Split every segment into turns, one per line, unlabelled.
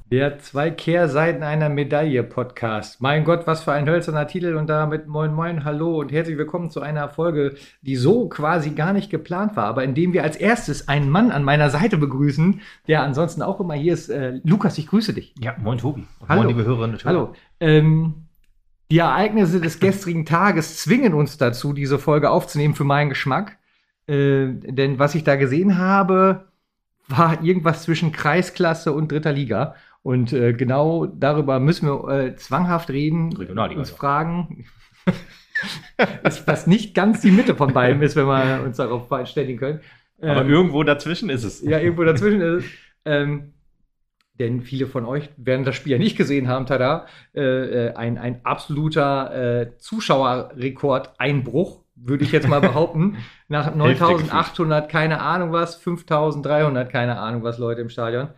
Der zwei Kehrseiten einer Medaille Podcast. Mein Gott, was für ein hölzerner Titel und damit moin moin, hallo und herzlich willkommen zu einer Folge, die so quasi gar nicht geplant war, aber indem wir als erstes einen Mann an meiner Seite begrüßen, der ansonsten auch immer hier ist. Lukas, ich grüße dich.
Ja, moin Tobi. Und
Hallo.
moin liebe Hörerinnen und Hörer.
Hallo. Die Ereignisse des gestrigen Tages zwingen uns dazu, diese Folge aufzunehmen für meinen Geschmack. Denn was ich da gesehen habe, war irgendwas zwischen Kreisklasse und dritter Liga. Und genau darüber müssen wir zwanghaft reden,
Regionalliga,
uns
ja.
fragen, was nicht ganz die Mitte von beiden ist, wenn wir uns darauf verständigen können.
Aber irgendwo dazwischen ist es.
Ja, irgendwo dazwischen ist es. Denn viele von euch werden das Spiel ja nicht gesehen haben, tada. Ein absoluter Zuschauerrekordeinbruch, würde ich jetzt mal behaupten. Nach 9.800, keine Ahnung was, 5.300, keine Ahnung was, Leute im Stadion.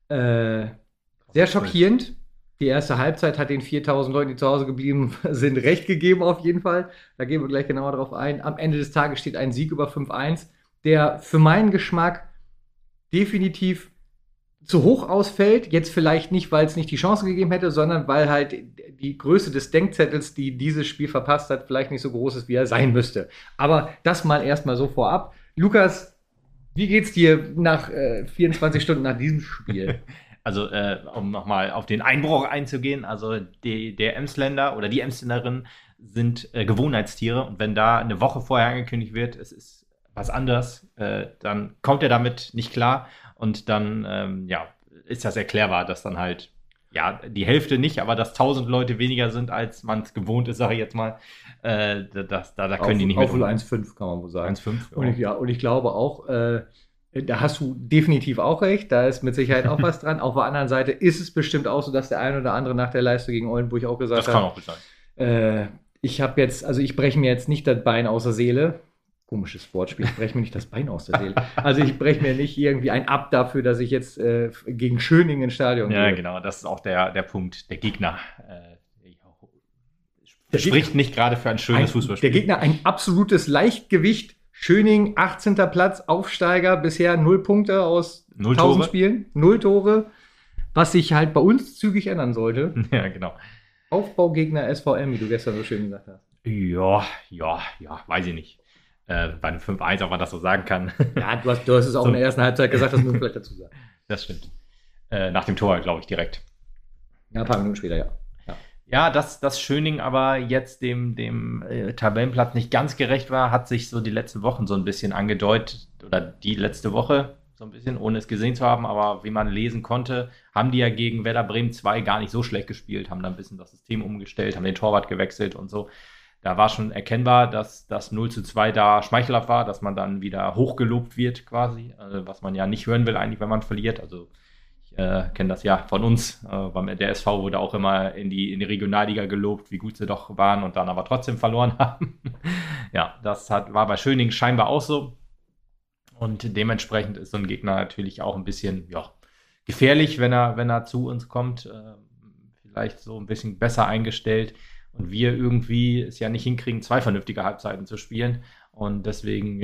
Sehr schockierend. Die erste Halbzeit hat den 4.000 Leuten, die zu Hause geblieben sind, recht gegeben auf jeden Fall. Da gehen wir gleich genauer drauf ein. Am Ende des Tages steht ein Sieg über 5-1, der für meinen Geschmack definitiv zu hoch ausfällt. Jetzt vielleicht nicht, weil es nicht die Chance gegeben hätte, sondern weil halt die Größe des Denkzettels, die dieses Spiel verpasst hat, vielleicht nicht so groß ist, wie er sein müsste. Aber das mal erstmal so vorab. Lukas, wie geht's dir nach 24 Stunden nach diesem Spiel?
Also, um nochmal auf den Einbruch einzugehen, also der Emsländer oder die Emsländerin sind Gewohnheitstiere und wenn da eine Woche vorher angekündigt wird, es ist was anderes, dann kommt er damit nicht klar und dann ist das erklärbar, dass dann halt die Hälfte nicht, aber dass 1.000 Leute weniger sind, als man es gewohnt ist, sage ich jetzt mal, da können die nicht
mit.
mit.
Auf 1,5 kann man wohl sagen.
1,5.
Ja. Und ich glaube auch, da hast du definitiv auch recht, da ist mit Sicherheit auch was dran. Auf der anderen Seite ist es bestimmt auch so, dass der ein oder andere nach der Leistung gegen Oldenburg auch gesagt hat.
Das kann auch gut sein.
Ich breche mir jetzt nicht das Bein aus der Seele. Komisches Wortspiel, ich breche mir nicht das Bein aus der Seele. Also ich breche mir nicht irgendwie ein ab dafür, dass ich jetzt gegen Schöning ins Stadion gehe.
Ja, genau, das ist auch der Punkt. Der Gegner spricht nicht gerade für ein schönes Fußballspiel.
Der Gegner ein absolutes Leichtgewicht. Schöning, 18. Platz, Aufsteiger, bisher 0 Punkte aus 1.000 Spielen, 0 Tore, was sich halt bei uns zügig ändern sollte.
Ja, genau.
Aufbaugegner SVM, wie du gestern so schön gesagt hast.
Ja, weiß ich nicht. Bei einem 5-1, ob man das so sagen kann.
Ja, du hast es auch in der ersten Halbzeit gesagt, das muss man vielleicht dazu sagen.
Das stimmt. Nach dem Tor, glaube ich, direkt.
Ja, ein paar Minuten später, ja.
Ja, dass Schöning aber jetzt dem Tabellenplatz nicht ganz gerecht war, hat sich so die letzten Wochen so ein bisschen angedeutet, oder die letzte Woche so ein bisschen, ohne es gesehen zu haben, aber wie man lesen konnte, haben die ja gegen Werder Bremen 2 gar nicht so schlecht gespielt, haben dann ein bisschen das System umgestellt, haben den Torwart gewechselt und so. Da war schon erkennbar, dass das 0:2 da schmeichelhaft war, dass man dann wieder hochgelobt wird quasi, was man ja nicht hören will eigentlich, wenn man verliert, also kenne das ja von uns. Der SV wurde auch immer in die Regionalliga gelobt, wie gut sie doch waren und dann aber trotzdem verloren haben. Ja, das war bei Schöning scheinbar auch so. Und dementsprechend ist so ein Gegner natürlich auch ein bisschen gefährlich, wenn er zu uns kommt. Vielleicht so ein bisschen besser eingestellt. Und wir irgendwie es ja nicht hinkriegen, 2 vernünftige Halbzeiten zu spielen. Und deswegen,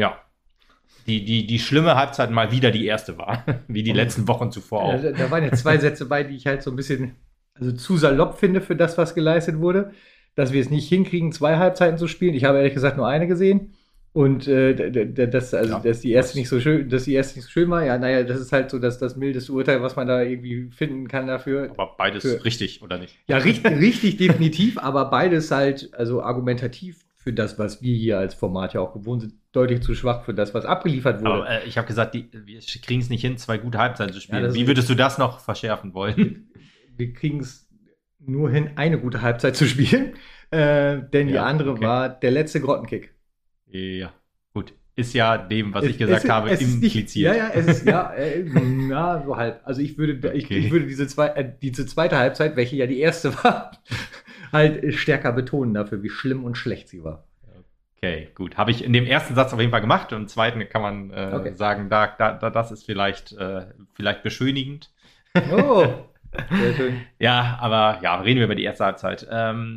die schlimme Halbzeit mal wieder die erste war, wie die letzten Wochen zuvor auch.
Da waren jetzt 2 Sätze bei, die ich halt so ein bisschen zu salopp finde für das, was geleistet wurde. Dass wir es nicht hinkriegen, 2 Halbzeiten zu spielen. Ich habe ehrlich gesagt nur eine gesehen. Und dass die erste nicht so schön war. Ja, naja, das ist halt so das mildeste Urteil, was man da irgendwie finden kann dafür.
Aber beides richtig, oder nicht?
Ja, richtig, definitiv, aber beides halt, also argumentativ für das, was wir hier als Format ja auch gewohnt sind, deutlich zu schwach für das, was abgeliefert wurde.
Aber ich habe gesagt, wir kriegen es nicht hin, 2 gute Halbzeiten zu spielen. Wie würdest du das noch verschärfen wollen?
Wir kriegen es nur hin, eine gute Halbzeit zu spielen, denn die andere war der letzte Grottenkick.
Ja, gut. Ist ja dem, was ich gesagt habe, impliziert.
Es ist so halb. Also ich würde diese zweite Halbzeit, welche ja die erste war, halt stärker betonen dafür, wie schlimm und schlecht sie war.
Okay, gut. Habe ich in dem ersten Satz auf jeden Fall gemacht und im zweiten kann man sagen, das ist vielleicht beschönigend.
Oh, sehr schön.
Ja, aber reden wir über die erste Halbzeit.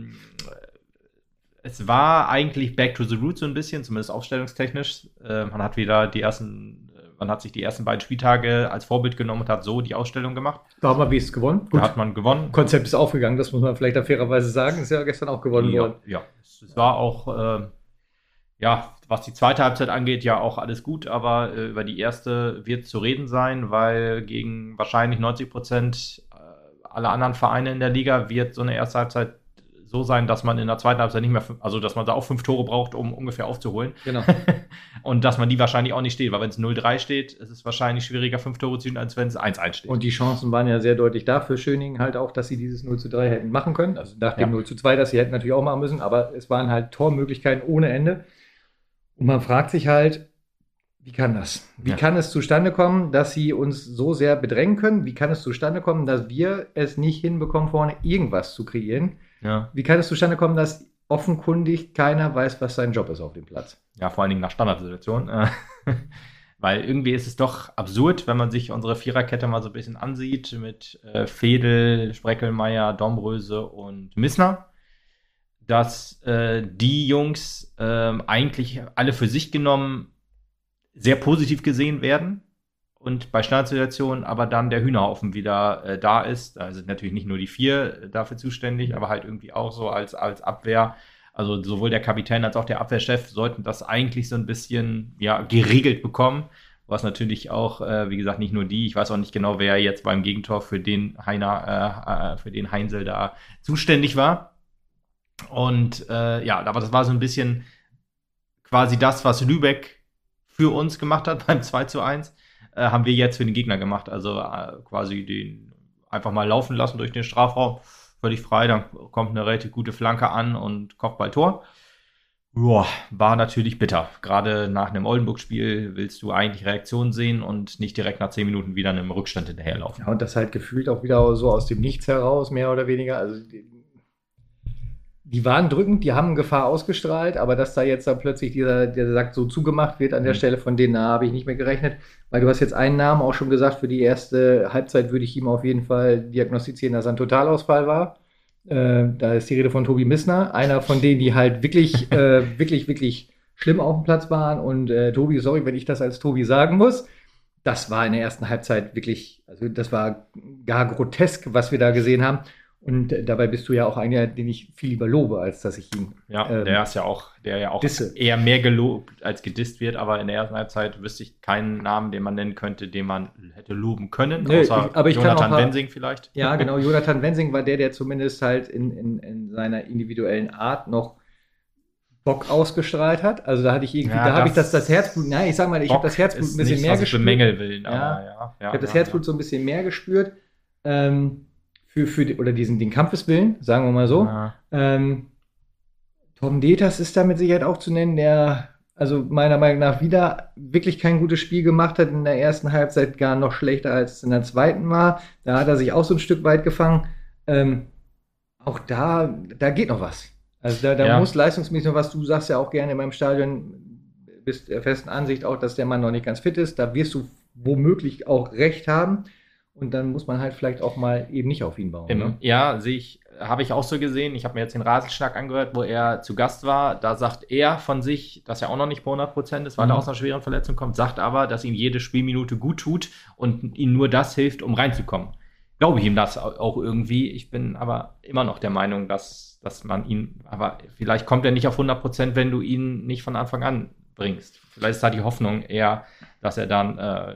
Es war eigentlich back to the roots so ein bisschen, zumindest aufstellungstechnisch. Man hat wieder die ersten man hat sich die ersten beiden Spieltage als Vorbild genommen und hat so die Ausstellung gemacht.
Da haben wir wenigstens gewonnen.
Da hat man gewonnen.
Konzept ist aufgegangen, das muss man vielleicht da fairerweise sagen. Ist ja gestern auch gewonnen worden.
Ja, es war auch, was die zweite Halbzeit angeht, ja auch alles gut, aber über die erste wird zu reden sein, weil gegen wahrscheinlich 90% aller anderen Vereine in der Liga wird so eine erste Halbzeit so sein, dass man in der zweiten Halbzeit nicht mehr, dass man da auch 5 Tore braucht, um ungefähr aufzuholen.
Genau.
Und dass man die wahrscheinlich auch nicht steht, weil wenn es 0-3 steht, ist es wahrscheinlich schwieriger, 5 Tore zu ziehen, als wenn es 1-1 steht.
Und die Chancen waren ja sehr deutlich da für Schöningen halt auch, dass sie dieses 0-3 hätten machen können. Also nach dem 0-2, das sie hätten natürlich auch machen müssen, aber es waren halt Tormöglichkeiten ohne Ende. Und man fragt sich halt, wie kann das? Wie kann es zustande kommen, dass sie uns so sehr bedrängen können? Wie kann es zustande kommen, dass wir es nicht hinbekommen, vorne irgendwas zu kreieren?
Ja.
Wie kann es zustande kommen, dass offenkundig keiner weiß, was sein Job ist auf dem Platz?
Ja, vor allen Dingen nach Standardsituationen. Weil irgendwie ist es doch absurd, wenn man sich unsere Viererkette mal so ein bisschen ansieht mit Fedel, Spreckelmeier, Domröse und Missner, dass die Jungs eigentlich alle für sich genommen sehr positiv gesehen werden und bei Standardsituationen aber dann der Hühnerhaufen wieder da ist. Da sind natürlich nicht nur die 4 dafür zuständig, aber halt irgendwie auch so als Abwehr. Also sowohl der Kapitän als auch der Abwehrchef sollten das eigentlich so ein bisschen geregelt bekommen. Was natürlich auch, wie gesagt, nicht nur die. Ich weiß auch nicht genau, wer jetzt beim Gegentor für den Heinzel da zuständig war. Und aber das war so ein bisschen quasi das, was Lübeck für uns gemacht hat beim 2:1, haben wir jetzt für den Gegner gemacht. Also quasi den einfach mal laufen lassen durch den Strafraum, völlig frei, dann kommt eine relativ gute Flanke an und Kopfballtor. Joa, war natürlich bitter. Gerade nach einem Oldenburg-Spiel willst du eigentlich Reaktionen sehen und nicht direkt nach 10 Minuten wieder einem Rückstand hinterherlaufen.
Ja, und das halt gefühlt auch wieder so aus dem Nichts heraus, mehr oder weniger. Also die waren drückend, die haben Gefahr ausgestrahlt, aber dass da jetzt dann plötzlich der Sack so zugemacht wird an der Stelle, von denen habe ich nicht mehr gerechnet, weil du hast jetzt einen Namen auch schon gesagt, für die erste Halbzeit würde ich ihm auf jeden Fall diagnostizieren, dass er ein Totalausfall war. Da ist die Rede von Tobi Missner, einer von denen, die halt wirklich, wirklich schlimm auf dem Platz waren. Und Tobi, sorry, wenn ich das als Tobi sagen muss, das war in der ersten Halbzeit wirklich, also das war gar grotesk, was wir da gesehen haben. Und dabei bist du ja auch einer, den ich viel lieber lobe, als dass ich ihn.
Ja, der ja auch
disse.
Eher mehr gelobt als gedisst wird, aber in der ersten Halbzeit wüsste ich keinen Namen, den man nennen könnte, den man hätte loben können, außer
aber
Jonathan Wensing vielleicht.
Ja, genau, Jonathan Wensing war der zumindest halt in seiner individuellen Art noch Bock ausgestrahlt hat. Also da hatte ich irgendwie, da habe ich das Herzblut, ich sag mal, ich habe das Herzblut ein bisschen mehr gespürt.
Will,
aber ich habe das Herzblut so ein bisschen mehr gespürt. Oder den Kampfeswillen, sagen wir mal so.
Ja.
Tom Deters ist da mit Sicherheit auch zu nennen, der also meiner Meinung nach wieder wirklich kein gutes Spiel gemacht hat, in der ersten Halbzeit gar noch schlechter als es in der zweiten war. Da hat er sich auch so ein Stück weit gefangen. Auch da geht noch was. Also da muss leistungsmäßig noch was. Du sagst ja auch gerne in meinem Stadion, bist der festen Ansicht auch, dass der Mann noch nicht ganz fit ist. Da wirst du womöglich auch recht haben. Und dann muss man halt vielleicht auch mal eben nicht auf ihn bauen. Ne?
Ja, habe ich auch so gesehen. Ich habe mir jetzt den Rasenschnack angehört, wo er zu Gast war. Da sagt er von sich, dass er auch noch nicht bei 100% ist, weil er aus einer schweren Verletzung kommt, sagt aber, dass ihm jede Spielminute gut tut und ihm nur das hilft, um reinzukommen. Glaube ich ihm das auch irgendwie. Ich bin aber immer noch der Meinung, dass man ihn, aber vielleicht kommt er nicht auf 100%, wenn du ihn nicht von Anfang an bringst. Vielleicht ist da die Hoffnung eher, dass er dann,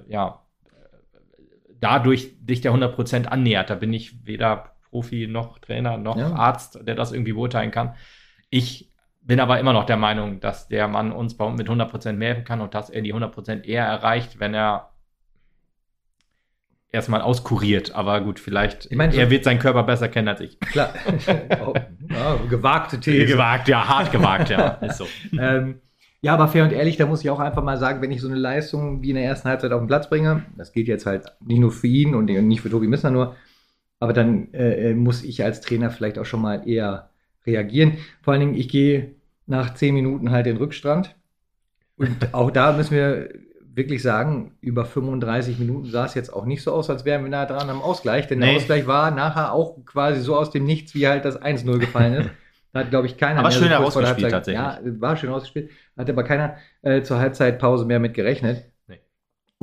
dadurch dich der 100% annähert. Da bin ich weder Profi noch Trainer noch Arzt, der das irgendwie beurteilen kann. Ich bin aber immer noch der Meinung, dass der Mann uns mit 100% mehr helfen kann und dass er die 100% eher erreicht, wenn er erstmal auskuriert. Aber gut, vielleicht, er wird seinen Körper besser kennen als ich.
Klar. Gewagte These.
Hart gewagt, ist so.
Ja, aber fair und ehrlich, da muss ich auch einfach mal sagen, wenn ich so eine Leistung wie in der ersten Halbzeit auf den Platz bringe, das gilt jetzt halt nicht nur für ihn und nicht für Tobi Missner nur, aber dann muss ich als Trainer vielleicht auch schon mal eher reagieren. Vor allen Dingen, ich gehe nach 10 Minuten halt in den Rückstand und auch da müssen wir wirklich sagen, über 35 Minuten sah es jetzt auch nicht so aus, als wären wir nah dran am Ausgleich, denn der Ausgleich war nachher auch quasi so aus dem Nichts, wie halt das 1-0 gefallen ist. Da hat, glaube ich, keiner
aber
mehr
schön
so
ausgespielt tatsächlich.
Ja, war schön ausgespielt. Hat aber keiner zur Halbzeitpause mehr mit gerechnet.
Nee.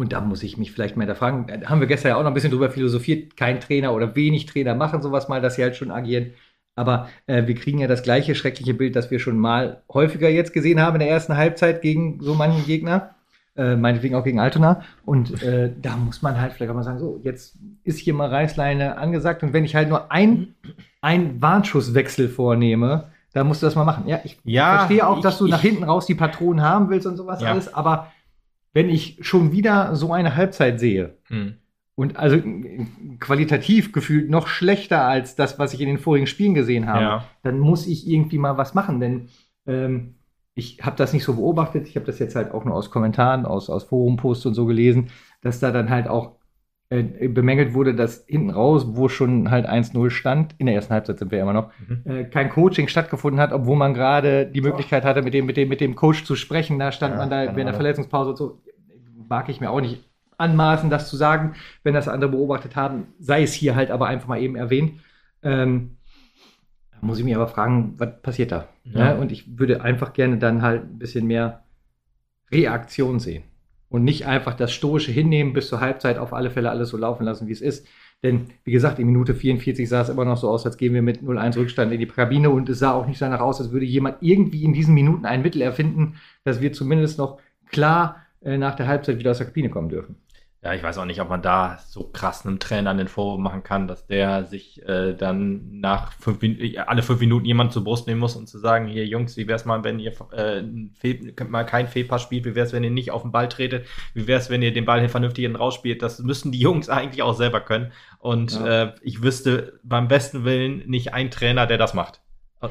Und da muss ich mich vielleicht mal hinterfragen. Da haben wir gestern ja auch noch ein bisschen drüber philosophiert. Kein Trainer oder wenig Trainer machen sowas mal, dass sie halt schon agieren. Aber wir kriegen ja das gleiche schreckliche Bild, das wir schon mal häufiger jetzt gesehen haben in der ersten Halbzeit gegen so manchen Gegner. Meinetwegen auch gegen Altona. Und da muss man halt vielleicht auch mal sagen, so, jetzt ist hier mal Reißleine angesagt. Und wenn ich halt nur einen Warnschusswechsel vornehme, dann musst du das mal machen. Ja, ich verstehe auch, dass du nach hinten raus die Patronen haben willst und sowas alles. Aber wenn ich schon wieder so eine Halbzeit sehe und also qualitativ gefühlt noch schlechter als das, was ich in den vorigen Spielen gesehen habe, dann muss ich irgendwie mal was machen. Denn ich habe das nicht so beobachtet. Ich habe das jetzt halt auch nur aus Kommentaren, aus Forumposts und so gelesen, dass da dann halt auch bemängelt wurde, dass hinten raus, wo schon halt 1-0 stand, in der ersten Halbzeit sind wir immer noch, kein Coaching stattgefunden hat, obwohl man gerade die Möglichkeit hatte, mit dem Coach zu sprechen. Da stand man da während der Verletzungspause und so. Mag ich mir auch nicht anmaßen, das zu sagen, wenn das andere beobachtet haben, sei es hier halt aber einfach mal eben erwähnt. Da muss ich mich aber fragen, was passiert da? Ja. Und ich würde einfach gerne dann halt ein bisschen mehr Reaktion sehen. Und nicht einfach das Stoische hinnehmen, bis zur Halbzeit auf alle Fälle alles so laufen lassen, wie es ist. Denn, wie gesagt, in Minute 44 sah es immer noch so aus, als gehen wir mit 0-1 Rückstand in die Kabine. Und es sah auch nicht danach aus, als würde jemand irgendwie in diesen Minuten ein Mittel erfinden, dass wir zumindest noch klar nach der Halbzeit wieder aus der Kabine kommen dürfen.
Ja, ich weiß auch nicht, ob man da so krass einem Trainer den Vorwurf machen kann, dass der sich dann nach alle 5 Minuten jemand zur Brust nehmen muss und zu sagen, hier Jungs, wie wär's mal, wenn ihr mal kein Fehlpass spielt, wie wär's, wenn ihr nicht auf den Ball tretet, wie wär's, wenn ihr den Ball hier vernünftig rausspielt, das müssen die Jungs eigentlich auch selber können und ich wüsste beim besten Willen nicht einen Trainer, der das macht.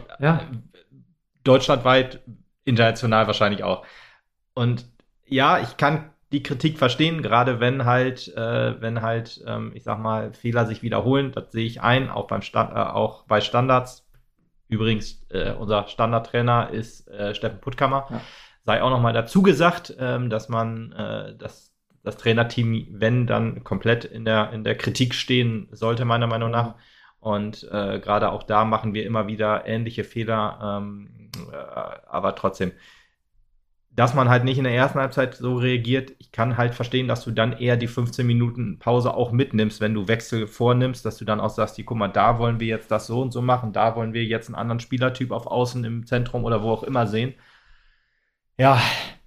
Deutschlandweit, international wahrscheinlich auch. Und ja, ich kann die Kritik verstehen, gerade wenn halt, ich sag mal, Fehler sich wiederholen. Das sehe ich ein, auch auch bei Standards. Übrigens, unser Standardtrainer ist Steffen Puttkammer. Ja. Sei auch noch mal dazu gesagt, dass man das Trainerteam, wenn dann komplett in der Kritik stehen sollte, meiner Meinung nach. Und gerade auch da machen wir immer wieder ähnliche Fehler, aber trotzdem. Dass man halt nicht in der ersten Halbzeit so reagiert, ich kann halt verstehen, dass du dann eher die 15 Minuten Pause auch mitnimmst, wenn du Wechsel vornimmst, dass du dann auch sagst, guck mal, da wollen wir jetzt das so und so machen, da wollen wir jetzt einen anderen Spielertyp auf Außen im Zentrum oder wo auch immer sehen. Ja.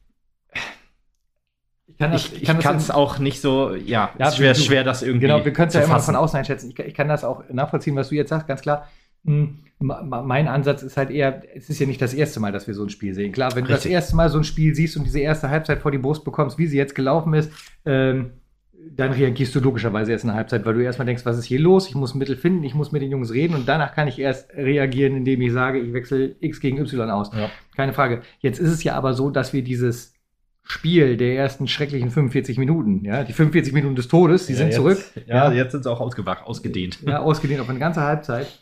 Ich kann es auch nicht so, es ist schwer, das irgendwie
genau, wir können es ja immer von außen einschätzen. Ich kann das auch nachvollziehen, was du jetzt sagst, ganz klar. Mein Ansatz ist halt eher, es ist ja nicht das erste Mal, dass wir so ein Spiel sehen. Klar, wenn du das erste Mal so ein Spiel siehst und diese erste Halbzeit vor die Brust bekommst, wie sie jetzt gelaufen ist, dann reagierst du logischerweise erst in der Halbzeit, weil du erstmal denkst, was ist hier los? Ich muss ein Mittel finden, ich muss mit den Jungs reden und danach kann ich erst reagieren, indem ich sage, ich wechsle X gegen Y aus. Ja. Keine Frage. Jetzt ist es ja aber so, dass wir dieses Spiel der ersten schrecklichen 45 Minuten, die 45 Minuten des Todes, die sind jetzt zurück.
Jetzt sind sie auch ausgedehnt.
Ja, ausgedehnt auf eine ganze Halbzeit.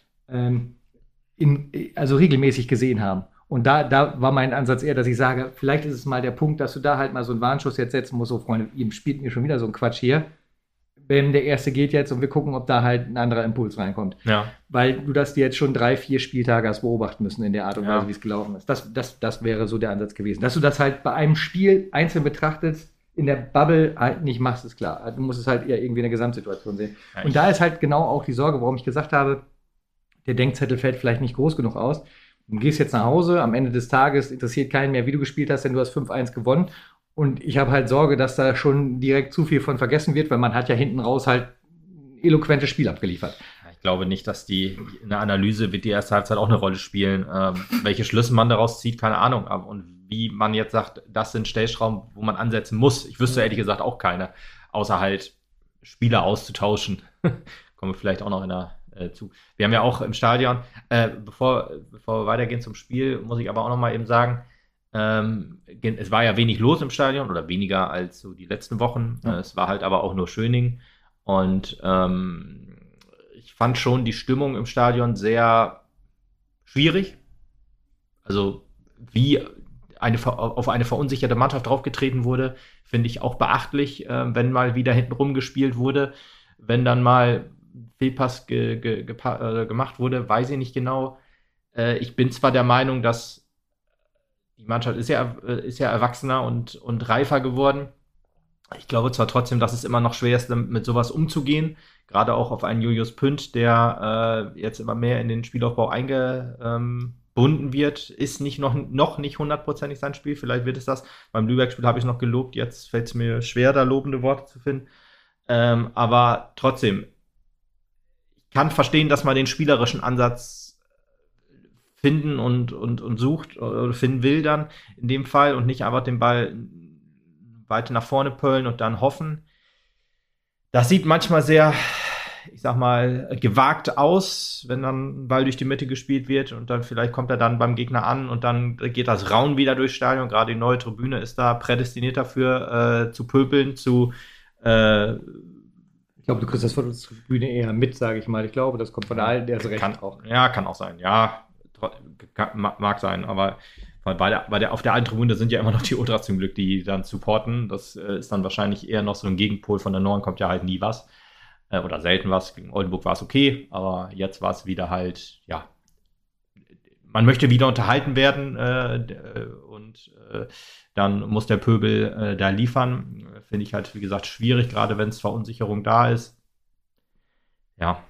Also regelmäßig gesehen haben. Und da war mein Ansatz eher, dass ich sage, vielleicht ist es mal der Punkt, dass du da halt mal so einen Warnschuss jetzt setzen musst, so Freunde, ihr spielt mir schon wieder so einen Quatsch hier. Der erste geht jetzt und wir gucken, ob da halt ein anderer Impuls reinkommt. Ja. Weil du das jetzt schon 3-4 Spieltage hast beobachten müssen in der Art und Weise, wie es gelaufen ist. Das wäre so der Ansatz gewesen. Dass du das halt bei einem Spiel einzeln betrachtest, in der Bubble halt nicht machst, ist klar. Du musst es halt eher irgendwie in der Gesamtsituation sehen. Ja, und da ist halt genau auch die Sorge, warum ich gesagt habe, der Denkzettel fällt vielleicht nicht groß genug aus. Du gehst jetzt nach Hause, am Ende des Tages interessiert keinen mehr, wie du gespielt hast, denn du hast 5-1 gewonnen. Und ich habe halt Sorge, dass da schon direkt zu viel von vergessen wird, weil man hat ja hinten raus halt ein eloquentes Spiel abgeliefert.
Ich glaube nicht, dass in der Analyse wird die erste Halbzeit auch eine Rolle spielen. Welche Schlüsse man daraus zieht, keine Ahnung. Und wie man jetzt sagt, das sind Stellschrauben, wo man ansetzen muss. Ich wüsste ehrlich gesagt auch keine, außer halt Spieler auszutauschen. Kommen wir vielleicht auch noch zu. Wir haben ja auch im Stadion, bevor wir weitergehen zum Spiel, muss ich aber auch noch mal eben sagen, es war ja wenig los im Stadion oder weniger als so die letzten Wochen. Ja. Es war halt aber auch nur Schöning und ich fand schon die Stimmung im Stadion sehr schwierig. Also wie auf eine verunsicherte Mannschaft draufgetreten wurde, finde ich auch beachtlich, wenn mal wieder hinten rumgespielt wurde, wenn dann mal Fehlpass gemacht wurde, weiß ich nicht genau. Ich bin zwar der Meinung, dass die Mannschaft ist ja erwachsener und reifer geworden, Ich glaube zwar trotzdem, dass es immer noch schwer ist, mit sowas umzugehen. Gerade auch auf einen Julius Pünd, der jetzt immer mehr in den Spielaufbau eingebunden wird, ist noch nicht hundertprozentig sein Spiel. Vielleicht wird es das. Beim Lübeck-Spiel habe ich noch gelobt. Jetzt fällt es mir schwer, da lobende Worte zu finden. Aber trotzdem, ich kann verstehen, dass man den spielerischen Ansatz finden und sucht oder finden will dann in dem Fall und nicht einfach den Ball weiter nach vorne pöllen und dann hoffen. Das sieht manchmal sehr, ich sag mal, gewagt aus, wenn dann ein Ball durch die Mitte gespielt wird und dann vielleicht kommt er dann beim Gegner an und dann geht das Raun wieder durchs Stadion. Gerade die neue Tribüne ist da prädestiniert dafür, zu pöbeln,
ich glaube, du kriegst das von der Tribüne eher mit, sage ich mal. Ich glaube, das kommt von der alten, der ist recht
auch. Ja, kann auch sein. Ja, mag sein, aber auf der alten Tribüne sind ja immer noch die Ultras zum Glück, die dann supporten. Das ist dann wahrscheinlich eher noch so ein Gegenpol. Von der Norden kommt ja halt nie was. Oder selten was. Gegen Oldenburg war es okay, aber jetzt war es wieder halt, ja, man möchte wieder unterhalten werden und dann muss der Pöbel da liefern. Finde ich halt, wie gesagt, schwierig, gerade wenn es Verunsicherung da ist. Ja.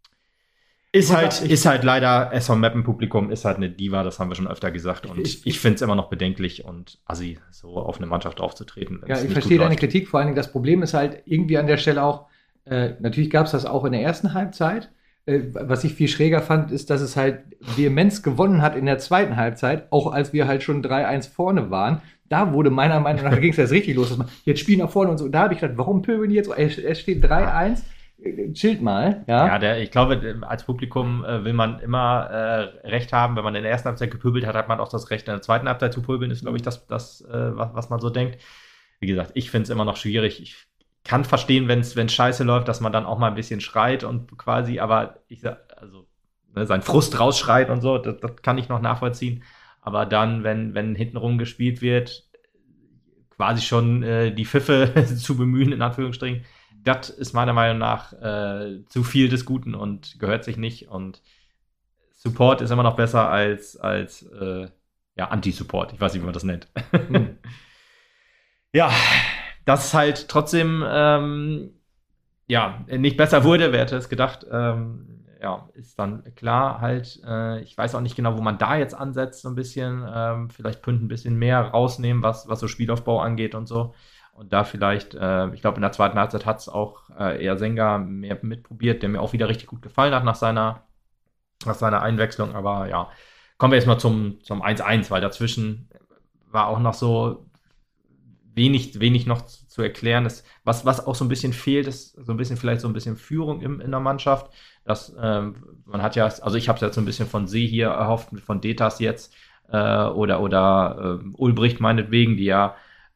Ist halt leider, SV Meppen-Publikum ist halt eine Diva, das haben wir schon öfter gesagt. Und ich finde es immer noch bedenklich und assi, so auf eine Mannschaft aufzutreten.
Ja, ich verstehe deine Kritik. Vor allen Dingen, das Problem ist halt irgendwie an der Stelle auch, natürlich gab es das auch in der ersten Halbzeit. Was ich viel schräger fand, ist, dass es halt Vehemenz gewonnen hat in der zweiten Halbzeit, auch als wir halt schon 3-1 vorne waren. Da wurde meiner Meinung nach, ging es jetzt richtig los, dass man jetzt spielen nach vorne und so. Da habe ich gedacht, warum pöbeln die jetzt? Es steht 3-1. Chillt mal, ja. Ja,
ich glaube, als Publikum will man immer Recht haben. Wenn man in der ersten Halbzeit gepöbelt hat, hat man auch das Recht, in der zweiten Halbzeit zu pöbeln, ist, glaube ich, das was man so denkt. Wie gesagt, ich finde es immer noch schwierig. Ich kann verstehen, wenn es scheiße läuft, dass man dann auch mal ein bisschen schreit und quasi, aber seinen Frust rausschreit und so, das kann ich noch nachvollziehen. Aber dann, wenn hintenrum gespielt wird, quasi schon die Pfiffe zu bemühen, in Anführungsstrichen, das ist meiner Meinung nach zu viel des Guten und gehört sich nicht. Und Support ist immer noch besser als Anti-Support. Ich weiß nicht, wie man das nennt. Ja, dass es halt trotzdem nicht besser wurde, wer hätte es gedacht. Ist dann klar halt. Ich weiß auch nicht genau, wo man da jetzt ansetzt, so ein bisschen. Vielleicht Pünd ein bisschen mehr rausnehmen, was so Spielaufbau angeht und so. Und da vielleicht, ich glaube, in der zweiten Halbzeit hat es auch eher Senga mehr mitprobiert, der mir auch wieder richtig gut gefallen hat nach seiner Einwechslung. Aber ja, kommen wir jetzt mal zum 1-1, weil dazwischen war auch noch so wenig noch zu erklären. Was auch so ein bisschen fehlt, ist so ein bisschen Führung in der Mannschaft. Man hat ja, also ich habe es jetzt so ein bisschen von See hier erhofft, von Detas jetzt oder Ulbricht meinetwegen, die ja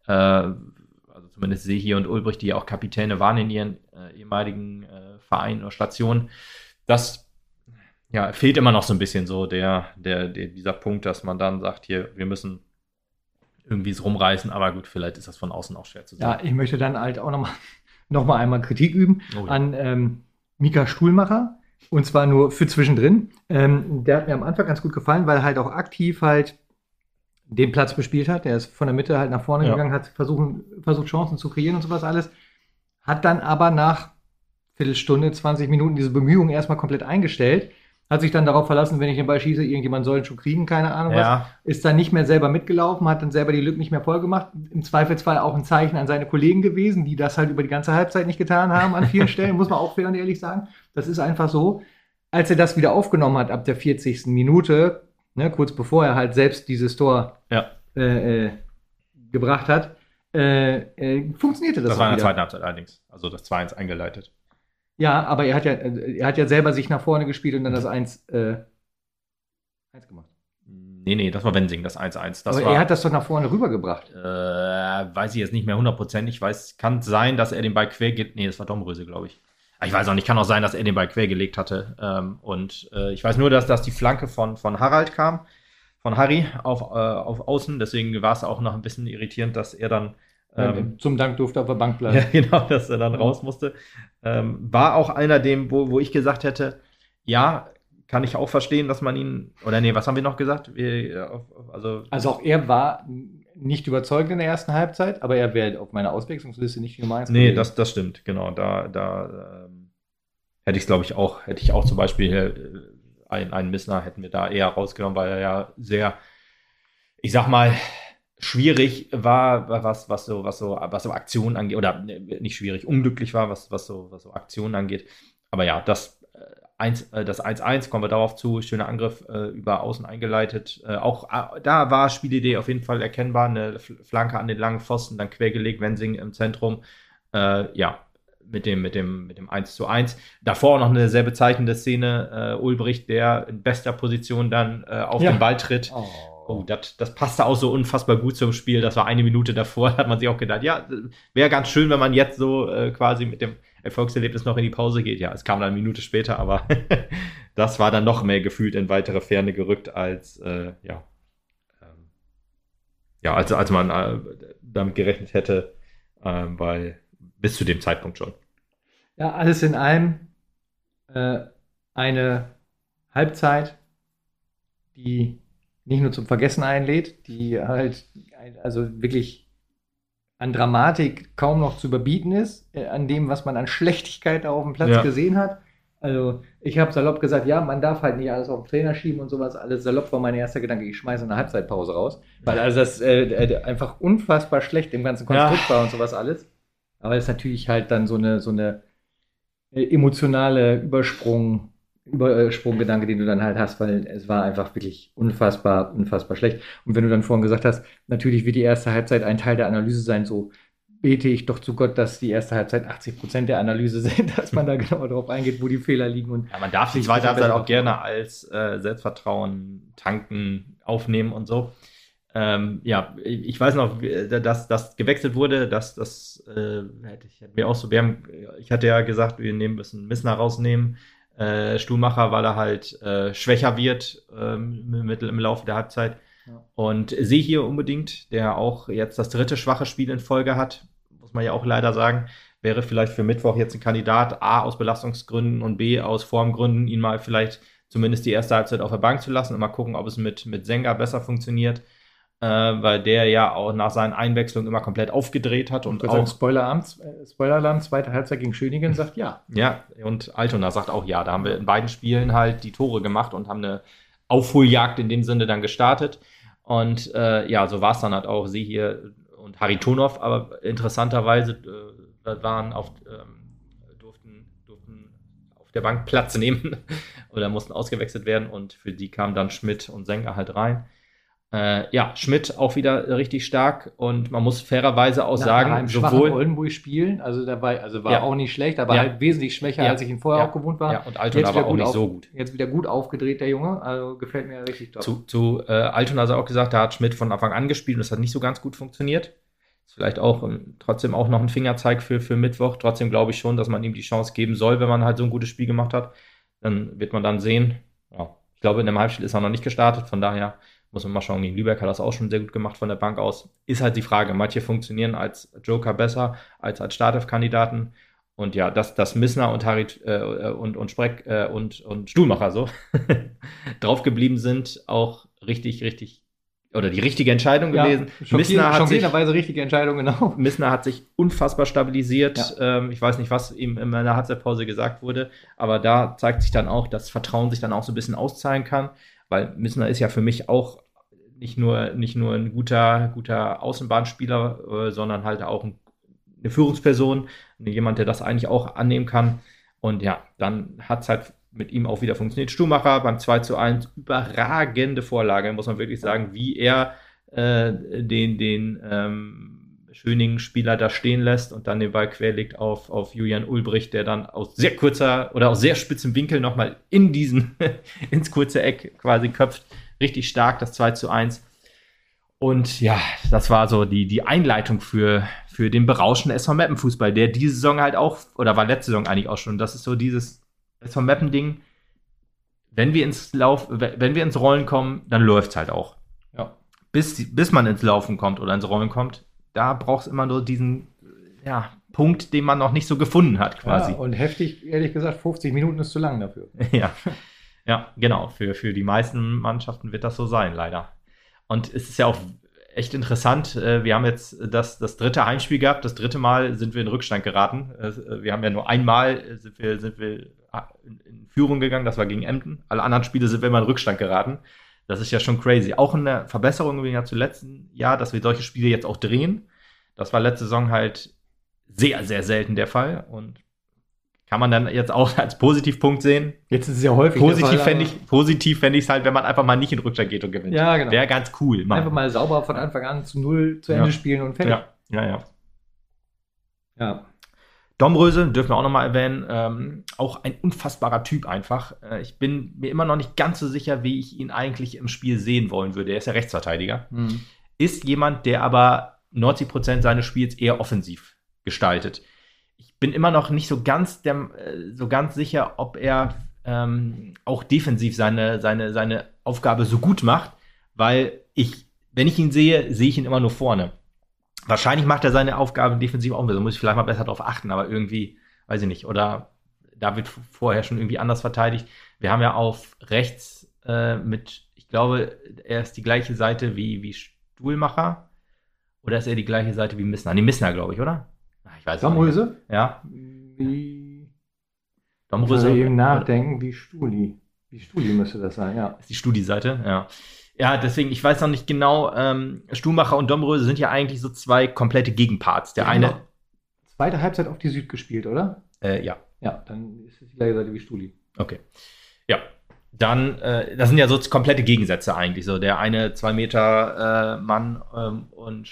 zumindest Sehi und Ulbricht, die ja auch Kapitäne waren in ihren ehemaligen Vereinen oder Stationen. Das fehlt immer noch so ein bisschen so dieser Punkt, dass man dann sagt, hier, wir müssen irgendwie es rumreißen, aber gut, vielleicht ist das von außen auch schwer zu sehen.
Ja, ich möchte dann halt auch noch mal einmal Kritik üben an Mika Stuhlmacher, und zwar nur für zwischendrin. Der hat mir am Anfang ganz gut gefallen, weil er halt auch aktiv halt den Platz bespielt hat. Der ist von der Mitte halt nach vorne gegangen, hat versucht Chancen zu kreieren und sowas alles. Hat dann aber nach Viertelstunde, 20 Minuten diese Bemühungen erstmal komplett eingestellt. Hat sich dann darauf verlassen, wenn ich den Ball schieße, irgendjemand soll ihn schon kriegen, keine Ahnung was. Ist dann nicht mehr selber mitgelaufen, hat dann selber die Lücken nicht mehr voll gemacht. Im Zweifelsfall auch ein Zeichen an seine Kollegen gewesen, die das halt über die ganze Halbzeit nicht getan haben an vielen Stellen, muss man auch fair und ehrlich sagen. Das ist einfach so. Als er das wieder aufgenommen hat ab der 40. Minute, kurz bevor er halt selbst dieses Tor gebracht hat, funktionierte das.
Das war in der zweiten Halbzeit allerdings. Also das 2-1 eingeleitet.
Ja, aber er hat ja selber sich nach vorne gespielt und dann das 1 gemacht.
Nee, das war Wensing, das 1-1.
Aber er hat das doch nach vorne rübergebracht.
Weiß ich jetzt nicht mehr hundertprozentig. Kann sein, dass er den Ball quer geht. Nee, das war Domröse, glaube ich. Ich weiß auch nicht, kann auch sein, dass er den Ball quer gelegt hatte. Ich weiß nur, dass die Flanke von Harald kam, von Harry auf Außen. Deswegen war es auch noch ein bisschen irritierend, dass er dann
zum Dank durfte auf der Bank bleiben.
Ja, genau, dass er dann raus musste. War auch einer, wo ich gesagt hätte, ja, kann ich auch verstehen, dass man ihn, oder nee, was haben wir noch gesagt? Also auch er war
nicht überzeugend in der ersten Halbzeit, aber er wäre auf meiner Auswechslungsliste nicht Nummer 1
Nee, das stimmt, genau. Da hätte ich auch zum Beispiel einen Missner hätten wir da eher rausgenommen, weil er ja sehr, ich sag mal, schwierig war, was so Aktionen angeht, oder nicht schwierig, unglücklich war, was so Aktionen angeht. Aber ja, das 1-1, kommen wir darauf zu, schöner Angriff über Außen eingeleitet. Auch da war Spielidee auf jeden Fall erkennbar, eine Flanke an den langen Pfosten, dann quergelegt, Wensing im Zentrum. Ja, mit dem 1:1. Davor noch eine sehr bezeichnende Szene, Ulbricht, der in bester Position dann auf den Ball tritt. Oh, das passte auch so unfassbar gut zum Spiel. Das war eine Minute davor, hat man sich auch gedacht, ja, wäre ganz schön, wenn man jetzt so quasi mit dem Erfolgserlebnis noch in die Pause geht. Ja, es kam dann eine Minute später, aber das war dann noch mehr gefühlt in weitere Ferne gerückt, als als man damit gerechnet hätte, weil bis zu dem Zeitpunkt schon.
Ja, alles in allem eine Halbzeit, die nicht nur zum Vergessen einlädt, die halt also wirklich an Dramatik kaum noch zu überbieten ist, an dem, was man an Schlechtigkeit auf dem Platz gesehen hat. Also ich habe salopp gesagt, ja, man darf halt nicht alles auf den Trainer schieben und sowas. Alles salopp war mein erster Gedanke, ich schmeiße eine Halbzeitpause raus. Weil also das einfach unfassbar schlecht im ganzen Konstrukt war und sowas alles. Aber es ist natürlich halt dann so eine emotionale Übersprunggedanke, den du dann halt hast, weil es war einfach wirklich unfassbar schlecht. Und wenn du dann vorhin gesagt hast, natürlich wird die erste Halbzeit ein Teil der Analyse sein, so bete ich doch zu Gott, dass die erste Halbzeit 80% der Analyse sind, dass man da genau drauf eingeht, wo die Fehler liegen. Und
ja, man darf die zweite Halbzeit auch gerne als Selbstvertrauen tanken, aufnehmen und so. Ich weiß noch, dass das gewechselt wurde, ich hatte ja gesagt, wir müssen Missner rausnehmen, Stuhlmacher, weil er halt schwächer wird im Laufe der Halbzeit. Ja. Und sehe hier unbedingt, der auch jetzt das 3. schwache Spiel in Folge hat, muss man ja auch leider sagen, wäre vielleicht für Mittwoch jetzt ein Kandidat, A, aus Belastungsgründen und B, aus Formgründen, ihn mal vielleicht zumindest die erste Halbzeit auf der Bank zu lassen und mal gucken, ob es mit Senga besser funktioniert. Weil der ja auch nach seinen Einwechslungen immer komplett aufgedreht hat. Und auch
Spoiler-Alarm, zweite Halbzeit gegen Schöningen sagt ja.
Ja, und Altona sagt auch ja. Da haben wir in beiden Spielen halt die Tore gemacht und haben eine Aufholjagd in dem Sinne dann gestartet. Und so war es dann halt auch. Sie hier und Haritonov, aber interessanterweise durften auf der Bank Platz nehmen oder mussten ausgewechselt werden. Und für die kamen dann Schmidt und Senga halt rein. Schmidt auch wieder richtig stark und man muss fairerweise auch sagen,
sowohl Oldenburg spielen, also war auch nicht schlecht, aber halt wesentlich schwächer, als ich ihn vorher auch gewohnt war.
Ja, und Altona war auch nicht so gut.
Jetzt wieder gut aufgedreht, der Junge, also gefällt mir richtig
top. Zu Altona hat er auch gesagt, da hat Schmidt von Anfang an gespielt und das hat nicht so ganz gut funktioniert. Ist vielleicht auch trotzdem auch noch ein Fingerzeig für Mittwoch. Trotzdem glaube ich schon, dass man ihm die Chance geben soll, wenn man halt so ein gutes Spiel gemacht hat. Dann wird man dann sehen. Ja, ich glaube, in dem Halbspiel ist er noch nicht gestartet, von daher muss man mal schauen, gegen Lübeck hat das auch schon sehr gut gemacht von der Bank aus. Ist halt die Frage, manche funktionieren als Joker besser als Startelf-Kandidaten. Und ja, dass Missner und Harit und Spreck und Stuhlmacher so drauf geblieben sind, auch richtig, oder die richtige Entscheidung gewesen.
Schockierenderweise richtige Entscheidung, genau.
Missner hat sich unfassbar stabilisiert. Ja. Ich weiß nicht, was ihm in meiner Halbzeitpause gesagt wurde, aber da zeigt sich dann auch, dass Vertrauen sich dann auch so ein bisschen auszahlen kann, weil Missner ist ja für mich auch nicht nur ein guter Außenbahnspieler, sondern halt auch eine Führungsperson, jemand, der das eigentlich auch annehmen kann. Und ja, dann hat es halt mit ihm auch wieder funktioniert. Stuhlmacher beim 2:1, überragende Vorlage, muss man wirklich sagen, wie er den Schöningen-Spieler da stehen lässt und dann den Ball querlegt auf Julian Ulbricht, der dann aus sehr kurzer oder aus sehr spitzem Winkel nochmal ins kurze Eck quasi köpft. Richtig stark, das 2:1. Und ja, das war so die Einleitung für den berauschenden SV Meppen-Fußball, der diese Saison halt auch, oder war letzte Saison eigentlich auch schon, das ist so dieses SV Meppen-Ding, wenn wir ins Rollen kommen, dann läuft es halt auch. Ja. Bis man ins Laufen kommt oder ins Rollen kommt, da braucht es immer nur diesen Punkt, den man noch nicht so gefunden hat quasi.
Ja, und heftig, ehrlich gesagt, 50 Minuten ist zu lang dafür.
Ja, genau. Für die meisten Mannschaften wird das so sein, leider. Und es ist ja auch echt interessant. Wir haben jetzt das dritte Heimspiel gehabt. Das dritte Mal sind wir in Rückstand geraten. Wir haben ja nur einmal sind wir in Führung gegangen. Das war gegen Emden. Alle anderen Spiele sind wir immer in Rückstand geraten. Das ist ja schon crazy. Auch eine Verbesserung im Jahr zu letzten Jahr, dass wir solche Spiele jetzt auch drehen. Das war letzte Saison halt sehr, sehr selten der Fall. Und kann man dann jetzt auch als Positivpunkt sehen.
Jetzt ist es ja häufig
Positiv fände ich es halt, wenn man einfach mal nicht in Rückstand geht und gewinnt.
Ja, genau.
Wäre ganz cool.
Einfach mal sauber von Anfang an zu 0 zu Ende spielen und fertig.
Ja. Domröse dürfen wir auch nochmal erwähnen. Auch ein unfassbarer Typ einfach. Ich bin mir immer noch nicht ganz so sicher, wie ich ihn eigentlich im Spiel sehen wollen würde. Er ist ja Rechtsverteidiger. Ist jemand, der aber 90% seines Spiels eher offensiv gestaltet. Ich bin immer noch nicht so ganz sicher, ob er auch defensiv seine Aufgabe so gut macht, weil wenn ich ihn sehe, sehe ich ihn immer nur vorne. Wahrscheinlich macht er seine Aufgabe defensiv auch, da muss ich vielleicht mal besser drauf achten, aber irgendwie, weiß ich nicht, oder da wird vorher schon irgendwie anders verteidigt. Wir haben ja auf rechts ich glaube, er ist die gleiche Seite wie Stuhlmacher, oder ist er die gleiche Seite wie Missner? Nee, Missner, glaube ich, oder? Ich weiß
Domröse?
Ja.
Domröse eben nachdenken, wie Stuli. Wie Stuli müsste das sein, ja.
Ist die Studi-Seite, ja. Ja, deswegen, ich weiß noch nicht genau, Stuhlmacher und Domröse sind ja eigentlich so zwei komplette Gegenparts. Der eine.
Zweite Halbzeit auf die Süd gespielt, oder?
Ja.
Ja, dann ist es die gleiche Seite wie Stuli.
Okay. Ja. Dann, das sind ja so komplette Gegensätze eigentlich. So der eine 2 Meter Mann und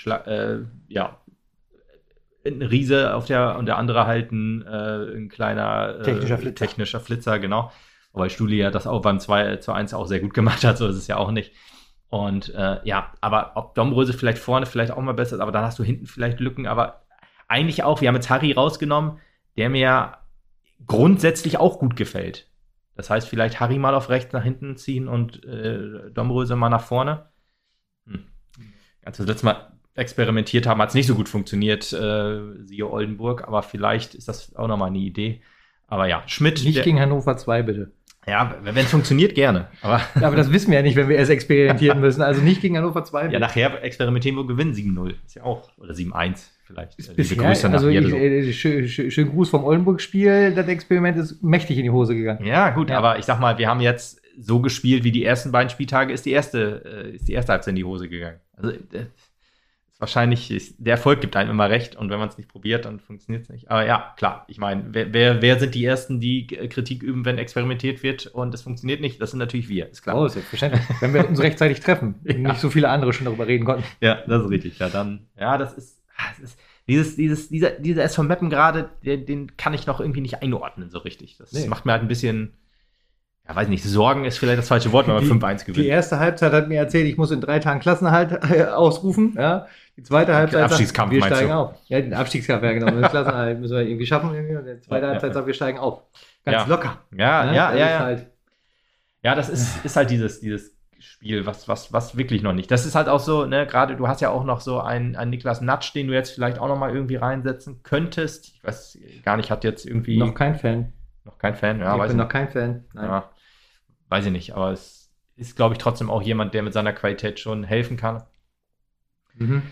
ein Riese und der andere halt ein kleiner technischer Flitzer, genau. Wobei Stuli ja das auch beim 2:1 auch sehr gut gemacht hat, so ist es ja auch nicht. Und aber ob Domröse vielleicht vorne vielleicht auch mal besser ist, aber dann hast du hinten vielleicht Lücken, aber eigentlich auch, wir haben jetzt Harry rausgenommen, der mir grundsätzlich auch gut gefällt. Das heißt, vielleicht Harry mal auf rechts nach hinten ziehen und Domröse mal nach vorne. Als wir das letzte Mal experimentiert haben, hat es nicht so gut funktioniert, siehe Oldenburg, aber vielleicht ist das auch nochmal eine Idee. Aber ja, Schmidt.
Nicht gegen Hannover 2, bitte.
Ja, wenn es funktioniert, gerne.
Aber das wissen wir ja nicht, wenn wir erst experimentieren müssen. Also nicht gegen Hannover 2.
Ja, nachher experimentieren wir, gewinnen 7-0. Ist ja auch. Oder 7-1 vielleicht.
Liebe Grüße nach schönen Gruß vom Oldenburg-Spiel. Das Experiment ist mächtig in die Hose gegangen.
Ja, gut, aber ich sag mal, wir haben jetzt so gespielt wie die ersten beiden Spieltage, ist die erste Halbzeit in die Hose gegangen. Also wahrscheinlich, der Erfolg gibt einem immer recht und wenn man es nicht probiert, dann funktioniert es nicht. Aber ja, klar, ich meine, wer sind die Ersten, die Kritik üben, wenn experimentiert wird und es funktioniert nicht? Das sind natürlich wir, ist klar.
Oh, selbstverständlich. Wenn wir uns rechtzeitig treffen und nicht so viele andere schon darüber reden konnten.
Ja, das ist richtig. Ja, dann, das ist dieser SV Meppen gerade, den kann ich noch irgendwie nicht einordnen so richtig. Das macht mir halt ein bisschen, ja, weiß nicht, Sorgen ist vielleicht das falsche Wort, wenn man 5-1 gewinnt.
Die erste Halbzeit hat mir erzählt, ich muss in 3 Tagen Klassenerhalt ausrufen, ja. Die zweite Halbzeit
Abstiegskampf,
wir steigen auf. Ja, den Abstiegskampf, ja genau. Den Klassenerhalt müssen wir irgendwie schaffen. Und die zweite Halbzeit sagt, wir steigen auf. Ganz locker.
Ja. Das ist halt dieses Spiel, was wirklich noch nicht. Das ist halt auch so, ne, gerade du hast ja auch noch so einen Niklas Natsch, den du jetzt vielleicht auch noch mal irgendwie reinsetzen könntest. Ich weiß gar nicht, hat jetzt irgendwie...
Noch kein Fan,
ja.
Ich bin noch kein Fan, nein.
Ja, weiß ich nicht, aber es ist, glaube ich, trotzdem auch jemand, der mit seiner Qualität schon helfen kann.
Mhm.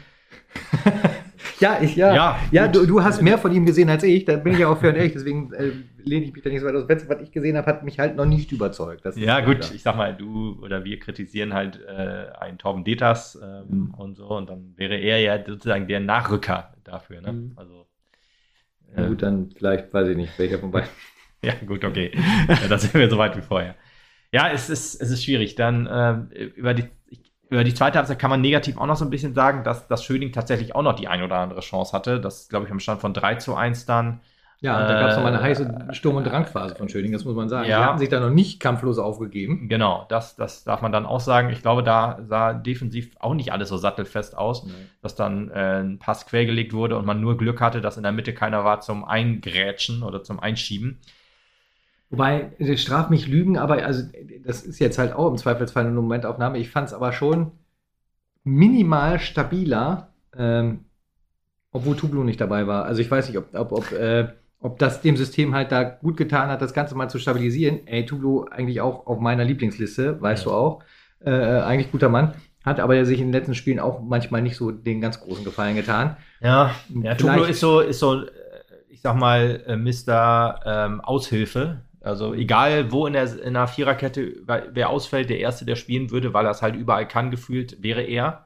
Du hast mehr von ihm gesehen als ich, da bin ich ja auch fair und ehrlich, deswegen lehne ich mich da nicht so weit aus. Was ich gesehen habe, hat mich halt noch nicht überzeugt.
Ich sag mal, du oder wir kritisieren halt einen Torben Deters und so, und dann wäre er ja sozusagen der Nachrücker dafür, ne? Also
gut, dann vielleicht, weiß ich nicht, welcher von beiden.
Ja, gut, okay. Da sind wir so weit wie vorher. Ja, es ist schwierig. Dann über die zweite Halbzeit kann man negativ auch noch so ein bisschen sagen, dass Schöning tatsächlich auch noch die ein oder andere Chance hatte. Das, glaube ich, am Stand von 3:1 dann.
Ja, da gab es nochmal eine heiße Sturm- und Drangphase von Schöning, das muss man sagen.
Ja.
Die hatten sich da noch nicht kampflos aufgegeben.
Genau, das darf man dann auch sagen. Ich glaube, da sah defensiv auch nicht alles so sattelfest aus, dass dann ein Pass quergelegt wurde und man nur Glück hatte, dass in der Mitte keiner war zum Eingrätschen oder zum Einschieben.
Wobei, straf mich Lügen, aber also das ist jetzt halt auch im Zweifelsfall eine Momentaufnahme. Ich fand es aber schon minimal stabiler, obwohl Tublo nicht dabei war. Also ich weiß nicht, ob das dem System halt da gut getan hat, das Ganze mal zu stabilisieren. Tublo eigentlich auch auf meiner Lieblingsliste, weißt du auch. Eigentlich guter Mann. Hat aber ja sich in den letzten Spielen auch manchmal nicht so den ganz großen Gefallen getan.
Ja, Tuglu ist so, ich sag mal, Mr. Aushilfe. Also egal, wo in der Viererkette wer ausfällt, der Erste, der spielen würde, weil er es halt überall kann, gefühlt, wäre er.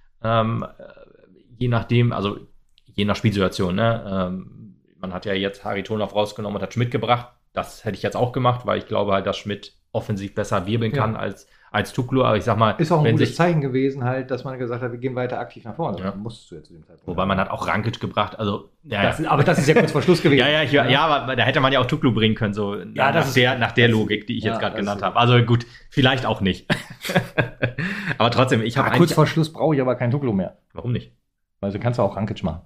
Je nachdem, also je nach Spielsituation. Ne? Man hat ja jetzt Haritonov rausgenommen und hat Schmidt gebracht. Das hätte ich jetzt auch gemacht, weil ich glaube halt, dass Schmidt offensiv besser wirbeln kann als Tuglu. Aber ich sag mal,
ist auch ein gutes Zeichen gewesen, halt, dass man gesagt hat, wir gehen weiter aktiv nach vorne.
Ja.
Musstest du ja zu dem Zeitpunkt.
Wobei man hat auch Rankic gebracht. Also,
aber das ist ja kurz vor Schluss gewesen.
aber da hätte man ja auch Tuglu bringen können, so nach der Logik, die ich jetzt gerade genannt habe. Also gut, vielleicht auch nicht. Aber trotzdem, ich habe
kurz vor Schluss brauche ich aber keinen Tuglu mehr.
Warum nicht?
Weil du kannst auch Rankic machen.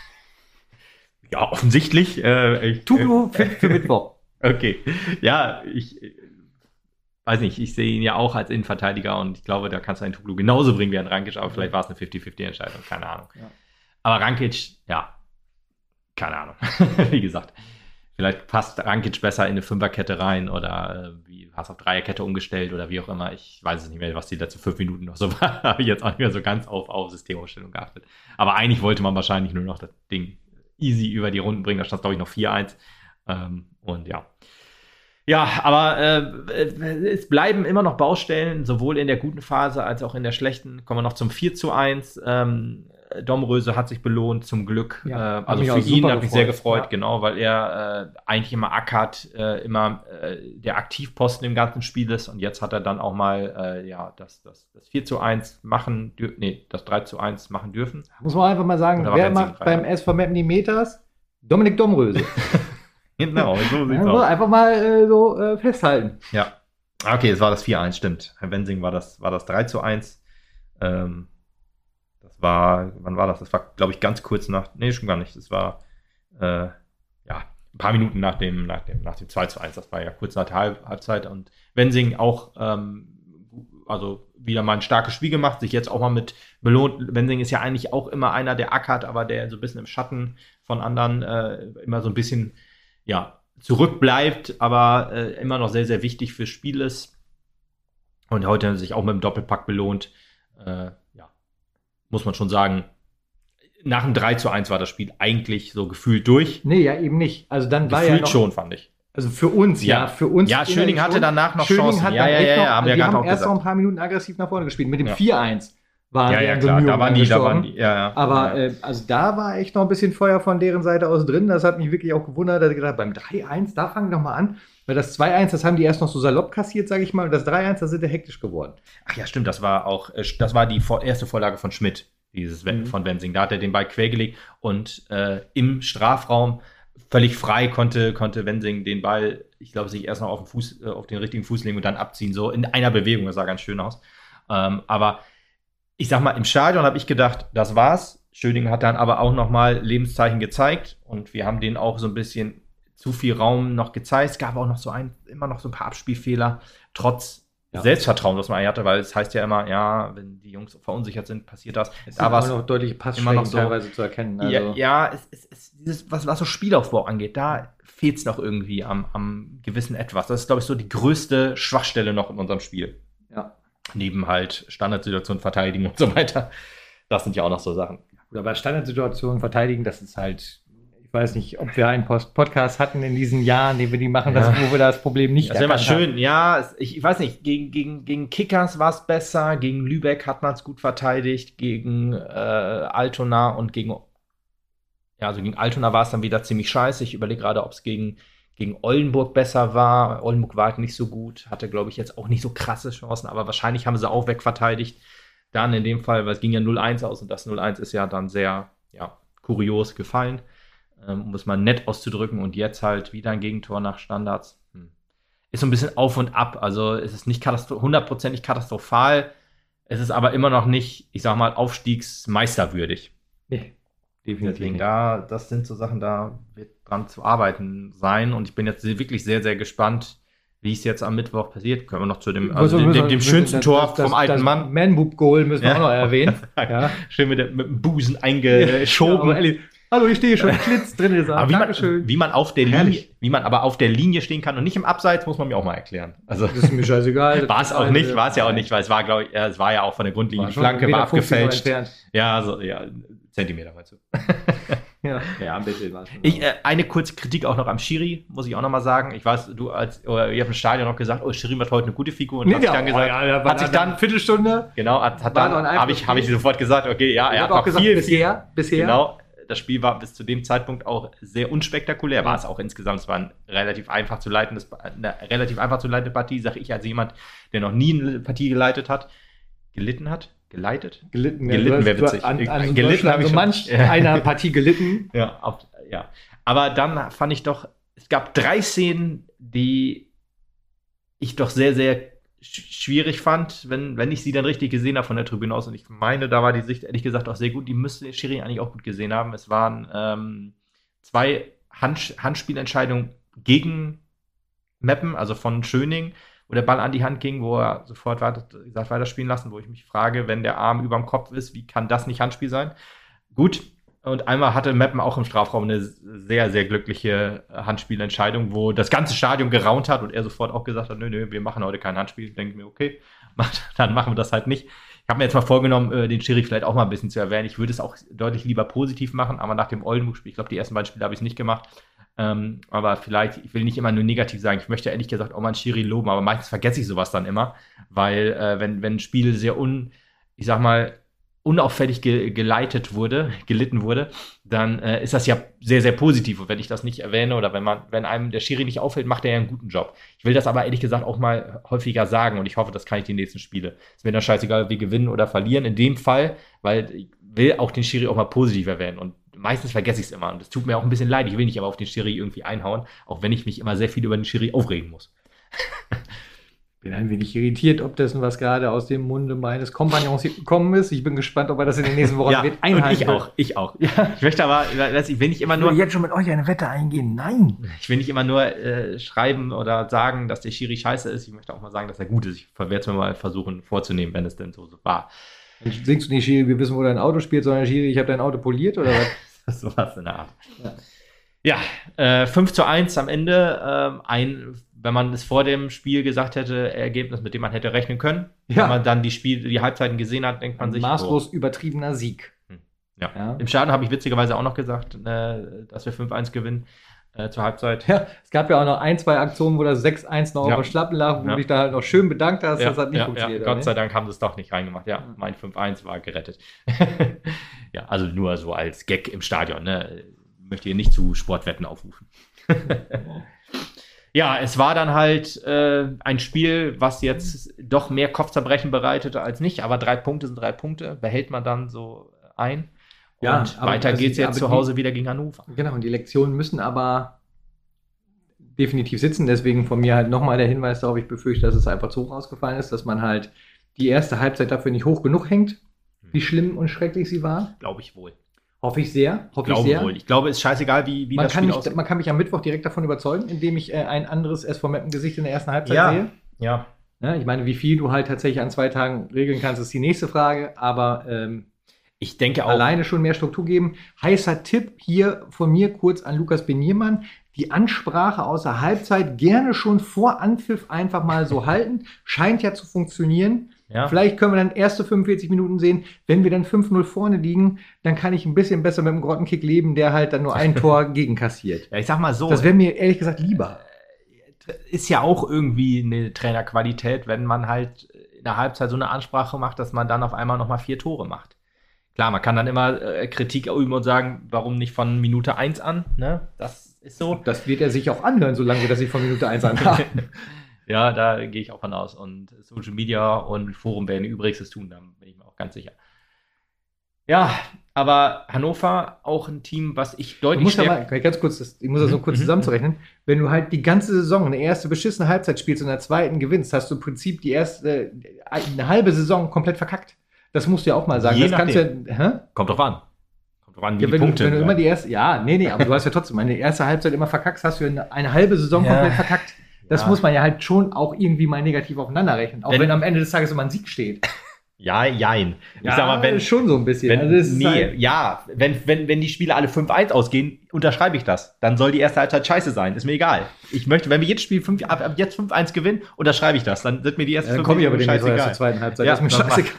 Ja, offensichtlich.
Tuglu für Mittwoch.
Okay. Ja, ich weiß nicht, ich sehe ihn ja auch als Innenverteidiger und ich glaube, da kannst du einen Tuglu genauso bringen wie ein Rankic, aber vielleicht war es eine 50-50-Entscheidung, keine Ahnung. Ja. Aber Rankic, ja, keine Ahnung. Wie gesagt, vielleicht passt Rankic besser in eine Fünferkette rein oder hast auf Dreierkette umgestellt oder wie auch immer. Ich weiß es nicht mehr, was die letzten 5 Minuten noch so war. Habe ich jetzt auch nicht mehr so ganz auf Systemumstellung geachtet. Aber eigentlich wollte man wahrscheinlich nur noch das Ding easy über die Runden bringen. Da stand, glaube ich, noch 4-1. Und ja. Ja, aber es bleiben immer noch Baustellen, sowohl in der guten Phase als auch in der schlechten. Kommen wir noch zum 4:1. Domröse hat sich belohnt, zum Glück.
Ja,
also für ihn hat mich sehr gefreut, genau, weil er eigentlich immer ackert, immer der Aktivposten im ganzen Spiel ist. Und jetzt hat er dann auch mal das 4:1 machen dürfen, das 3:1 machen dürfen.
Muss man einfach mal sagen, wer macht beim SV Meppen die Meters? Dominik Domröse.
Genau, so sieht's aus.
Einfach mal festhalten.
Ja. Okay, es war das 4:1, stimmt. Herr Wensing war das 3:1. Wann war das? Das war, glaube ich, ganz kurz schon gar nicht. Das war, ein paar Minuten nach dem 2:1. Das war ja kurz nach der Halbzeit. Und Wensing auch, also wieder mal ein starkes Spiel gemacht, sich jetzt auch mal mit belohnt. Wensing ist ja eigentlich auch immer einer, der ackert, aber der so ein bisschen im Schatten von anderen immer so ein bisschen zurückbleibt, aber immer noch sehr, sehr wichtig fürs Spiel ist. Und heute hat er sich auch mit dem Doppelpack belohnt. Muss man schon sagen, nach dem 3:1 war das Spiel eigentlich so gefühlt durch.
Nee, ja, eben nicht. Also dann war
gefühlt schon, fand ich.
Also für uns, für uns.
Ja, Schöning hatte danach noch Chancen.
Haben wir haben erst noch ein paar Minuten aggressiv nach vorne gespielt. Mit dem 4:1 waren
klar, da waren die.
Aber also da war echt noch ein bisschen Feuer von deren Seite aus drin. Das hat mich wirklich auch gewundert. Da ich gedacht, beim 3:1, da fangen wir doch mal an. Weil das 2:1, das haben die erst noch so salopp kassiert, sage ich mal. Und das 3:1, da sind die hektisch geworden.
Ach ja, stimmt. Das war die erste Vorlage von Schmidt, dieses von Wensing. Da hat er den Ball quergelegt und im Strafraum völlig frei konnte Wensing den Ball, ich glaube, sich erst noch auf den richtigen Fuß legen und dann abziehen. So in einer Bewegung. Das sah ganz schön aus. Aber ich sag mal, im Stadion habe ich gedacht, das war's. Schöning hat dann aber auch nochmal Lebenszeichen gezeigt und wir haben denen auch so ein bisschen zu viel Raum noch gezeigt. Es gab auch noch immer noch so ein paar Abspielfehler, trotz Selbstvertrauen, das man eigentlich hatte, weil es heißt ja immer, wenn die Jungs verunsichert sind, passiert das.
Da war es noch deutliche Passschwächen so, teilweise zu erkennen.
Also. Was so Spielaufbau angeht, da fehlt es noch irgendwie am gewissen Etwas. Das ist, glaube ich, so die größte Schwachstelle noch in unserem Spiel.
Ja.
Neben halt Standardsituationen verteidigen und so weiter. Das sind ja auch noch so Sachen.
Oder bei Standardsituationen verteidigen, das ist halt, ich weiß nicht, ob wir einen Podcast hatten in diesen Jahren, den wir die machen, wo wir das Problem nicht
erkannt haben. Das wäre mal schön, ich weiß nicht, gegen Kickers war es besser, gegen Lübeck hat man es gut verteidigt, gegen Altona und gegen Altona war es dann wieder ziemlich scheiße. Ich überlege gerade, ob es gegen Oldenburg besser war. Oldenburg war halt nicht so gut, hatte, glaube ich, jetzt auch nicht so krasse Chancen, aber wahrscheinlich haben sie auch wegverteidigt. Dann in dem Fall, weil es ging ja 0:1 aus und das 0:1 ist ja dann sehr kurios gefallen, um es mal nett auszudrücken. Und jetzt halt wieder ein Gegentor nach Standards. Ist so ein bisschen auf und ab. Also es ist nicht 100%ig katastrophal. Es ist aber immer noch nicht, ich sag mal, aufstiegsmeisterwürdig.
Nee,
definitiv. Deswegen das sind so Sachen, da wird dran zu arbeiten sein. Und ich bin jetzt wirklich sehr, sehr gespannt, wie es jetzt am Mittwoch passiert. Können wir noch zu dem schönsten Tor vom alten Mann.
Man-Boob-Goal müssen wir auch noch erwähnen.
Schön mit dem Busen eingeschoben.
Hallo, ich stehe schon Klitz drin gesagt.
Aber wie man aber auf der Linie stehen kann und nicht im Abseits, muss man mir auch mal erklären. Also,
das ist mir scheißegal.
War es ja auch nicht, weil es war, glaube ich, es war ja auch von der Grundlinie. Die Flanke war abgefälscht. Ja, Zentimeter meinst du.
Ja, ein bisschen war es.
Eine kurze Kritik auch noch am Schiri, muss ich auch noch mal sagen. Ich weiß, ihr habt im Stadion noch gesagt, Schiri macht heute eine gute Figur. Und hat sich dann gesagt, hat sich dann
Viertelstunde.
Genau, habe ich sofort gesagt, okay, ja, er hat auch
gesagt, bisher.
Genau, das Spiel war bis zu dem Zeitpunkt auch sehr unspektakulär. War es auch insgesamt. Es war eine relativ einfach zu leitende Partie, sage ich als jemand, der noch nie eine Partie geleitet hat. Geleitet, wäre witzig.
Gelitten habe ich schon. Manch einer Partie gelitten.
Ja. Aber dann fand ich doch, es gab 3 Szenen, die ich doch sehr, sehr schwierig fand, wenn ich sie dann richtig gesehen habe von der Tribüne aus. Und ich meine, da war die Sicht ehrlich gesagt auch sehr gut. Die müsste der Schiri eigentlich auch gut gesehen haben. Es waren 2 Handspielentscheidungen gegen Meppen, also von Schöning, wo der Ball an die Hand ging, wo er sofort gesagt weiterspielen lassen, wo ich mich frage, wenn der Arm über dem Kopf ist, wie kann das nicht Handspiel sein? Gut, und einmal hatte Meppen auch im Strafraum eine sehr, sehr glückliche Handspielentscheidung, wo das ganze Stadion geraunt hat und er sofort auch gesagt hat, nö, wir machen heute kein Handspiel. Ich denke mir, okay, dann machen wir das halt nicht. Ich habe mir jetzt mal vorgenommen, den Schiri vielleicht auch mal ein bisschen zu erwähnen. Ich würde es auch deutlich lieber positiv machen, aber nach dem Oldenburg-Spiel, ich glaube, die ersten beiden Spiele habe ich es nicht gemacht, aber vielleicht, ich will nicht immer nur negativ sagen, ich möchte ehrlich gesagt auch mal einen Schiri loben, aber meistens vergesse ich sowas dann immer, weil wenn ein Spiel sehr unauffällig gelitten wurde, dann ist das ja sehr, sehr positiv. Und wenn ich das nicht erwähne oder wenn einem der Schiri nicht auffällt, macht er ja einen guten Job. Ich will das aber ehrlich gesagt auch mal häufiger sagen und ich hoffe, das kann ich die nächsten Spiele. Es wäre dann scheißegal, ob wir gewinnen oder verlieren in dem Fall, weil ich will auch den Schiri auch mal positiv erwähnen und meistens vergesse ich es immer und es tut mir auch ein bisschen leid. Ich will nicht aber auf den Schiri irgendwie einhauen, auch wenn ich mich immer sehr viel über den Schiri aufregen muss.
Bin ein wenig irritiert, ob dessen, was gerade aus dem Munde meines Kompagnons hier gekommen ist. Ich bin gespannt, ob er das in den nächsten Wochen wird einhalten.
Ich auch. Ja. Ich möchte aber, ich will nicht immer nur...
Ich will jetzt schon mit euch eine Wette eingehen. Nein!
Ich will nicht immer nur schreiben oder sagen, dass der Schiri scheiße ist. Ich möchte auch mal sagen, dass er gut ist. Ich werde es mir mal versuchen vorzunehmen, wenn es denn so war.
Dann singst du nicht, Schiri, wir wissen, wo dein Auto spielt, sondern Schiri, ich habe dein Auto poliert, oder was?
So was in der Art. Ja, 5:1 am Ende. Wenn man es vor dem Spiel gesagt hätte, Ergebnis, mit dem man hätte rechnen können. Ja. Wenn man dann die Halbzeiten gesehen hat, denkt man sich...
Maßlos übertriebener Sieg.
Ja. Im Stadion habe ich witzigerweise auch noch gesagt, dass wir 5:1 gewinnen zur Halbzeit.
Ja, es gab ja auch noch 1, 2 Aktionen, wo das 6:1 noch auf der Schlappen lag, wo du dich da halt noch schön bedankt hast. Das hat nicht funktioniert.
Gott sei Dank haben sie es doch nicht reingemacht. Ja, mein 5:1 war gerettet. Ja, also nur so als Gag im Stadion. Ne? Ich möchte hier nicht zu Sportwetten aufrufen. Ja, es war dann halt ein Spiel, was jetzt doch mehr Kopfzerbrechen bereitete als nicht, aber 3 Punkte sind 3 Punkte, behält man dann so ein. Und weiter geht es jetzt zu Hause wieder gegen Hannover.
Genau, und die Lektionen müssen aber definitiv sitzen, deswegen von mir halt nochmal der Hinweis darauf, ich befürchte, dass es einfach zu hoch ausgefallen ist, dass man halt die erste Halbzeit dafür nicht hoch genug hängt, wie schlimm und schrecklich sie war.
Glaube ich wohl.
Hoffe ich sehr.
Ich glaube, es ist scheißegal, wie das Spiel aussieht.
Man kann mich am Mittwoch direkt davon überzeugen, indem ich ein anderes SV Meppen-Gesicht in der ersten Halbzeit sehe.
Ja.
Ich meine, wie viel du halt tatsächlich an 2 Tagen regeln kannst, ist die nächste Frage. Aber
ich denke auch,
alleine schon mehr Struktur geben. Heißer Tipp hier von mir kurz an Lukas Beniermann. Die Ansprache aus der Halbzeit gerne schon vor Anpfiff einfach mal so halten. Scheint ja zu funktionieren. Ja. Vielleicht können wir dann erste 45 Minuten sehen. Wenn wir dann 5:0 vorne liegen, dann kann ich ein bisschen besser mit dem Grottenkick leben, der halt dann nur ein Tor gegenkassiert.
Ja, ich sag mal so.
Das wäre mir ehrlich gesagt lieber.
Ist ja auch irgendwie eine Trainerqualität, wenn man halt in der Halbzeit so eine Ansprache macht, dass man dann auf einmal nochmal 4 Tore macht. Klar, man kann dann immer Kritik üben und sagen, warum nicht von Minute 1 an? Ne? Das ist so.
Das wird er sich auch anhören, solange wir das nicht von Minute 1 an haben.
Ja, da gehe ich auch von aus. Und Social Media und Forum werden ihr Übrigstes tun, da bin ich mir auch ganz sicher. Ja, aber Hannover auch ein Team, was ich deutlich
ganz kurz, ich muss das noch kurz zusammenzurechnen. Wenn du halt die ganze Saison eine erste beschissene Halbzeit spielst und in der zweiten gewinnst, hast du im Prinzip die erste eine halbe Saison komplett verkackt. Das musst du ja auch mal sagen. Das kannst
Kommt drauf an.
Wie die Punkte. Wenn du immer die erste, aber du hast ja trotzdem eine erste Halbzeit immer verkackst, hast du eine halbe Saison komplett verkackt. Das muss man ja halt schon auch irgendwie mal negativ aufeinander rechnen. Auch wenn am Ende des Tages immer ein Sieg steht.
Ja, jein.
Ich sag mal, schon so ein bisschen.
Wenn die Spiele alle 5-1 ausgehen, unterschreibe ich das. Dann soll die erste Halbzeit scheiße sein. Ist mir egal. Ich möchte, wenn wir jedes Spiel ab jetzt 5-1 gewinnen, unterschreibe ich das. Dann sind mir die erste
dann komme ich aber scheißegal. Zur zweiten Halbzeit.
Ja, ist mir scheißegal.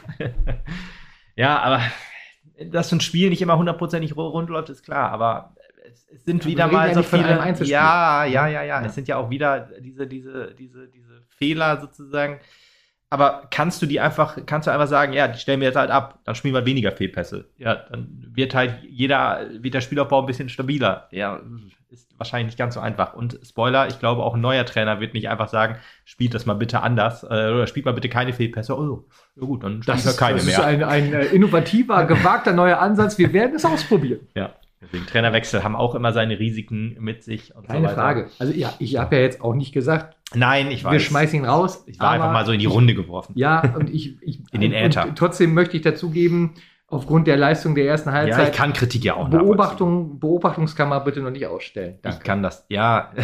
Ja, aber dass so ein Spiel nicht immer 100%ig rund läuft, ist klar. Aber es sind wieder mal so viele. Ja. Es sind ja auch wieder diese Fehler sozusagen. Aber kannst du einfach sagen, ja, die stellen wir jetzt halt ab, dann spielen wir weniger Fehlpässe. Ja, dann wird der Spielaufbau ein bisschen stabiler. Ja, ist wahrscheinlich nicht ganz so einfach. Und Spoiler, ich glaube, auch ein neuer Trainer wird nicht einfach sagen, spielt das mal bitte anders oder spielt mal bitte keine Fehlpässe. Oh, ja gut, dann spielen wir keine mehr.
Das ist ein innovativer, gewagter neuer Ansatz. Wir werden es ausprobieren.
Ja. Deswegen Trainerwechsel haben auch immer seine Risiken mit sich. Und
keine Frage. Also ja, ich habe ja jetzt auch nicht gesagt,
nein, ich weiß.
Wir schmeißen ihn raus.
Ich war einfach mal so in die Runde geworfen.
Ja, und in
den Äther.
Und trotzdem möchte ich dazugeben, aufgrund der Leistung der ersten Halbzeit.
Ja, ich kann Kritik ja auch
Beobachtungskammer bitte noch nicht ausstellen.
Danke. Ich kann das, ja.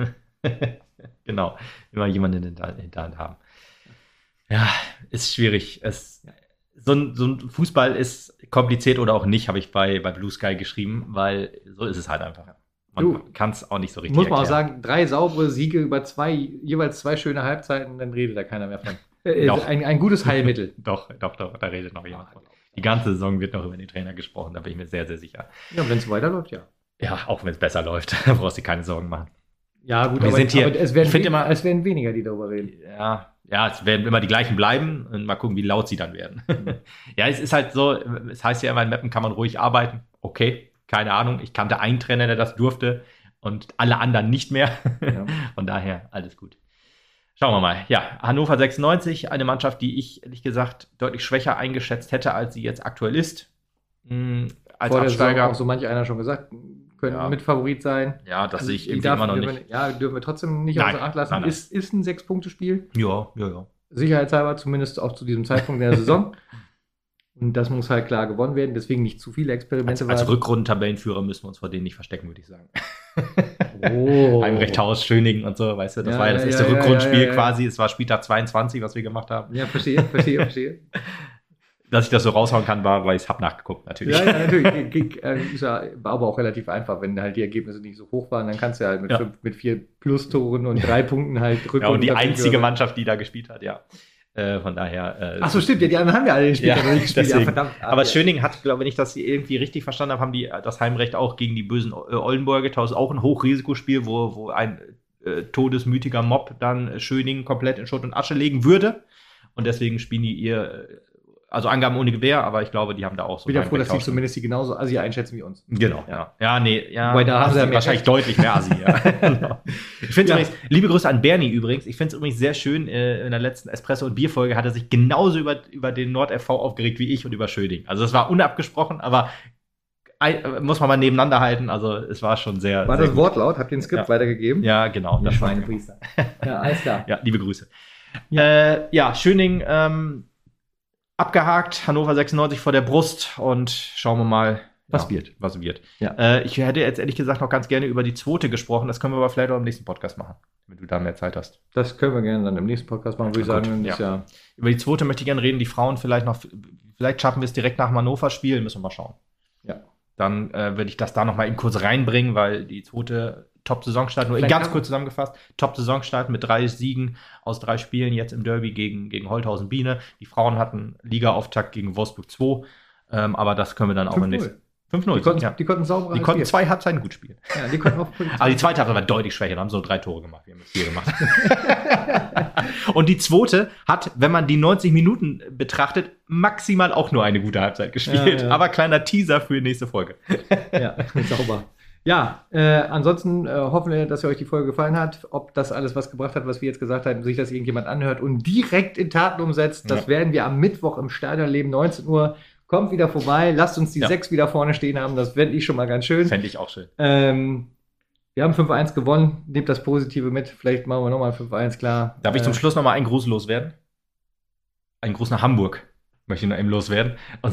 Genau. Immer jemanden in der Hinterhand haben. Ja, ist schwierig. So ein Fußball ist kompliziert oder auch nicht, habe ich bei Blue Sky geschrieben, weil so ist es halt einfach. Man kann es auch nicht so richtig
erklären. Muss man auch sagen, 3 saubere Siege über jeweils 2 schöne Halbzeiten, dann redet da keiner mehr von. Ein gutes Heilmittel.
Doch, da redet noch jemand von. Die ganze Saison wird noch über den Trainer gesprochen, da bin ich mir sehr, sehr sicher.
Ja, wenn es weiterläuft, ja.
Ja, auch wenn es besser läuft, da brauchst du keine Sorgen machen.
Ja, gut,
aber
es werden weniger, die darüber reden.
Ja, es werden immer die gleichen bleiben und mal gucken, wie laut sie dann werden. Ja, es ist halt so, es heißt ja immer, in Meppen kann man ruhig arbeiten. Okay, keine Ahnung, ich kannte einen Trainer, der das durfte und alle anderen nicht mehr. Ja. Von daher, alles gut. Schauen wir mal. Ja, Hannover 96, eine Mannschaft, die ich ehrlich gesagt deutlich schwächer eingeschätzt hätte, als sie jetzt aktuell ist. Als
vor
Absteiger.
Der auch so manch einer schon gesagt, können Mitfavorit sein.
Ja, das sehe ich irgendwie immer noch nicht.
Dürfen wir trotzdem nicht außer Acht lassen. Nein. Ist ein 6-Punkte-Spiel.
Ja.
Sicherheitshalber, zumindest auch zu diesem Zeitpunkt der Saison. Und das muss halt klar gewonnen werden, deswegen nicht zu viele Experimente.
Als Rückrunden-Tabellenführer müssen wir uns vor denen nicht verstecken, würde ich sagen. Heimrechthaus, Schöningen und so, weißt du, das war ja das erste Rückrundenspiel quasi. Es war Spieltag 22, was wir gemacht haben.
Ja, verstehe.
Dass ich das so raushauen kann, war, weil ich es habe nachgeguckt, natürlich.
Ja, natürlich. War aber auch relativ einfach, wenn halt die Ergebnisse nicht so hoch waren, dann kannst du halt mit 4 Plus-Toren und 3 Punkten halt
Rückrunden. Ja, und die einzige Mannschaft, die da gespielt hat, ja. Von daher.
Ach so, stimmt, ja, die anderen haben ja alle den Spiel nicht gespielt. Ja, verdammt.
Aber Schöning hat, glaube ich, wenn ich das irgendwie richtig verstanden habe, haben die das Heimrecht auch gegen die bösen Oldenburger getauscht. Auch ein Hochrisikospiel, wo ein todesmütiger Mob dann Schöning komplett in Schutt und Asche legen würde. Und deswegen spielen die also Angaben ohne Gewehr, aber ich glaube, die haben da auch so.
Ich bin ja froh, dass die zumindest die genauso Assi einschätzen wie uns.
Genau, ja.
Weil da haben sie
wahrscheinlich deutlich mehr Assi, ja. Genau. Ich finde übrigens, liebe Grüße an Bernie übrigens, ich finde es übrigens sehr schön, in der letzten Espresso- und Bierfolge hat er sich genauso über den NordFV aufgeregt wie ich und über Schöning. Also das war unabgesprochen, aber muss man mal nebeneinander halten, also es war schon sehr.
War
sehr
das Wortlaut? Habt ihr den Skript weitergegeben?
Ja, genau.
Das Schweinepriester. Ja, alles klar.
Ja, liebe Grüße. Schöning, abgehakt, Hannover 96 vor der Brust und schauen wir mal, was wird. Ja. Ich hätte jetzt ehrlich gesagt noch ganz gerne über die zweite gesprochen, das können wir aber vielleicht auch im nächsten Podcast machen, damit du da mehr Zeit hast.
Das können wir gerne dann im nächsten Podcast machen, würde ich sagen.
Ja. Über die zweite möchte ich gerne reden, die Frauen vielleicht schaffen wir es direkt nach dem Hannover-Spiel, müssen wir mal schauen.
Ja.
Dann würde ich das da noch mal eben kurz reinbringen, weil die zweite Top-Saisonstart, nur ganz kurz zusammengefasst, Top-Saisonstart mit 3 Siegen aus 3 Spielen, jetzt im Derby gegen Holthausen Biene. Die Frauen hatten Liga-Auftakt gegen Wolfsburg 2, aber das können wir dann auch im nächsten.
5-0. Die konnten sauber.
Die konnten 2 Halbzeiten gut spielen.
Ja, die konnten auch
aber die zweite Halbzeit war deutlich schwächer, da haben sie nur 3 Tore gemacht. Wir haben jetzt 4 gemacht. Und die zweite hat, wenn man die 90 Minuten betrachtet, maximal auch nur eine gute Halbzeit gespielt. Ja. Aber kleiner Teaser für die nächste Folge.
Ja, sauber. Ja, ansonsten hoffen wir, dass euch die Folge gefallen hat. Ob das alles was gebracht hat, was wir jetzt gesagt haben, sich das irgendjemand anhört und direkt in Taten umsetzt, das werden wir am Mittwoch im Stadion leben, 19 Uhr. Kommt wieder vorbei, lasst uns die 6 wieder vorne stehen haben, das fände ich schon mal ganz schön.
Fände ich auch schön.
Wir haben 5-1 gewonnen, nehmt das Positive mit, vielleicht machen wir nochmal 5-1, klar.
Darf ich zum Schluss nochmal einen Gruß loswerden? Einen Gruß nach Hamburg möchte ich noch eben loswerden.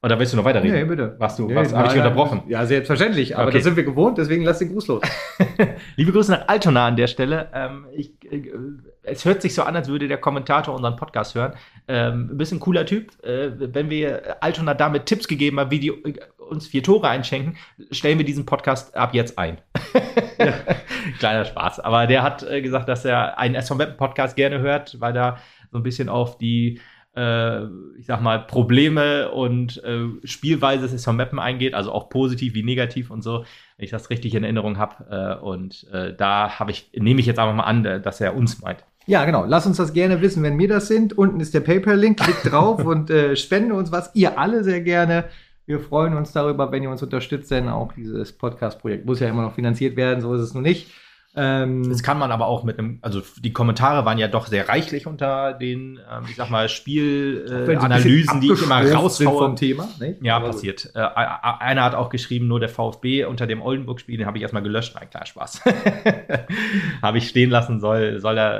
Oder willst du noch weiterreden?
Nee, bitte.
Habe ich dich unterbrochen?
Ja, selbstverständlich. Aber das sind wir gewohnt, deswegen lass den Gruß los.
Liebe Grüße nach Altona an der Stelle. Es hört sich so an, als würde der Kommentator unseren Podcast hören. Ein bisschen cooler Typ. Wenn wir Altona damit Tipps gegeben haben, wie die uns 4 Tore einschenken, stellen wir diesen Podcast ab jetzt ein. Ja. Kleiner Spaß. Aber der hat gesagt, dass er einen SV Meppen Podcast gerne hört, weil da so ein bisschen auf die ich sag mal, Probleme und Spielweise des SV Meppen eingeht, also auch positiv wie negativ und so, wenn ich das richtig in Erinnerung habe. Da nehme ich jetzt einfach mal an, dass er uns meint.
Ja, genau. Lass uns das gerne wissen, wenn wir das sind. Unten ist der PayPal-Link, klickt drauf und spende uns was. Ihr alle sehr gerne. Wir freuen uns darüber, wenn ihr uns unterstützt, denn auch dieses Podcast-Projekt muss ja immer noch finanziert werden, so ist es nun nicht.
Das kann man aber auch also die Kommentare waren ja doch sehr reichlich unter den, ich sag mal, Spielanalysen, die ich immer raushaue.
Vom Thema, ne?
Ja, aber passiert. Einer hat auch geschrieben, nur der VfB unter dem Oldenburg-Spiel, den habe ich erstmal gelöscht. Nein, klar, Spaß. Habe ich stehen lassen, soll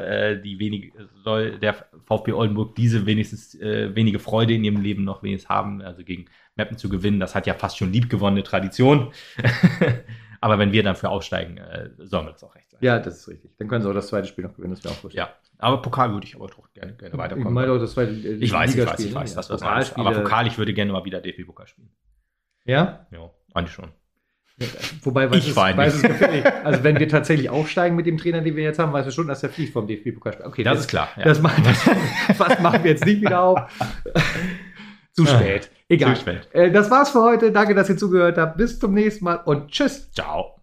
der VfB Oldenburg diese wenigstens wenige Freude in ihrem Leben noch wenigstens haben, also gegen Meppen zu gewinnen. Das hat ja fast schon liebgewonnene Tradition. Aber wenn wir dafür aufsteigen, sollen wir das auch recht sein.
Ja, das ist richtig. Dann können sie auch das zweite Spiel noch gewinnen, das wäre auch gut.
Ja, aber Pokal würde ich aber doch gerne weiterkommen.
Ich meine auch das zweite
Ich weiß, das wird alles. Aber Pokal, ich würde gerne mal wieder DFB-Pokal spielen.
Ja?
Ja, eigentlich schon.
Ja, wobei, weiß es gefällig. Also wenn wir tatsächlich aufsteigen mit dem Trainer, den wir jetzt haben, weißt du schon, dass der fliegt vom DFB-Pokal spielt. Okay,
das ist klar. Ja.
Das machen wir jetzt nicht wieder auf. Zu spät. Egal.
Zu spät.
Das war's für heute. Danke, dass ihr zugehört habt. Bis zum nächsten Mal und tschüss.
Ciao.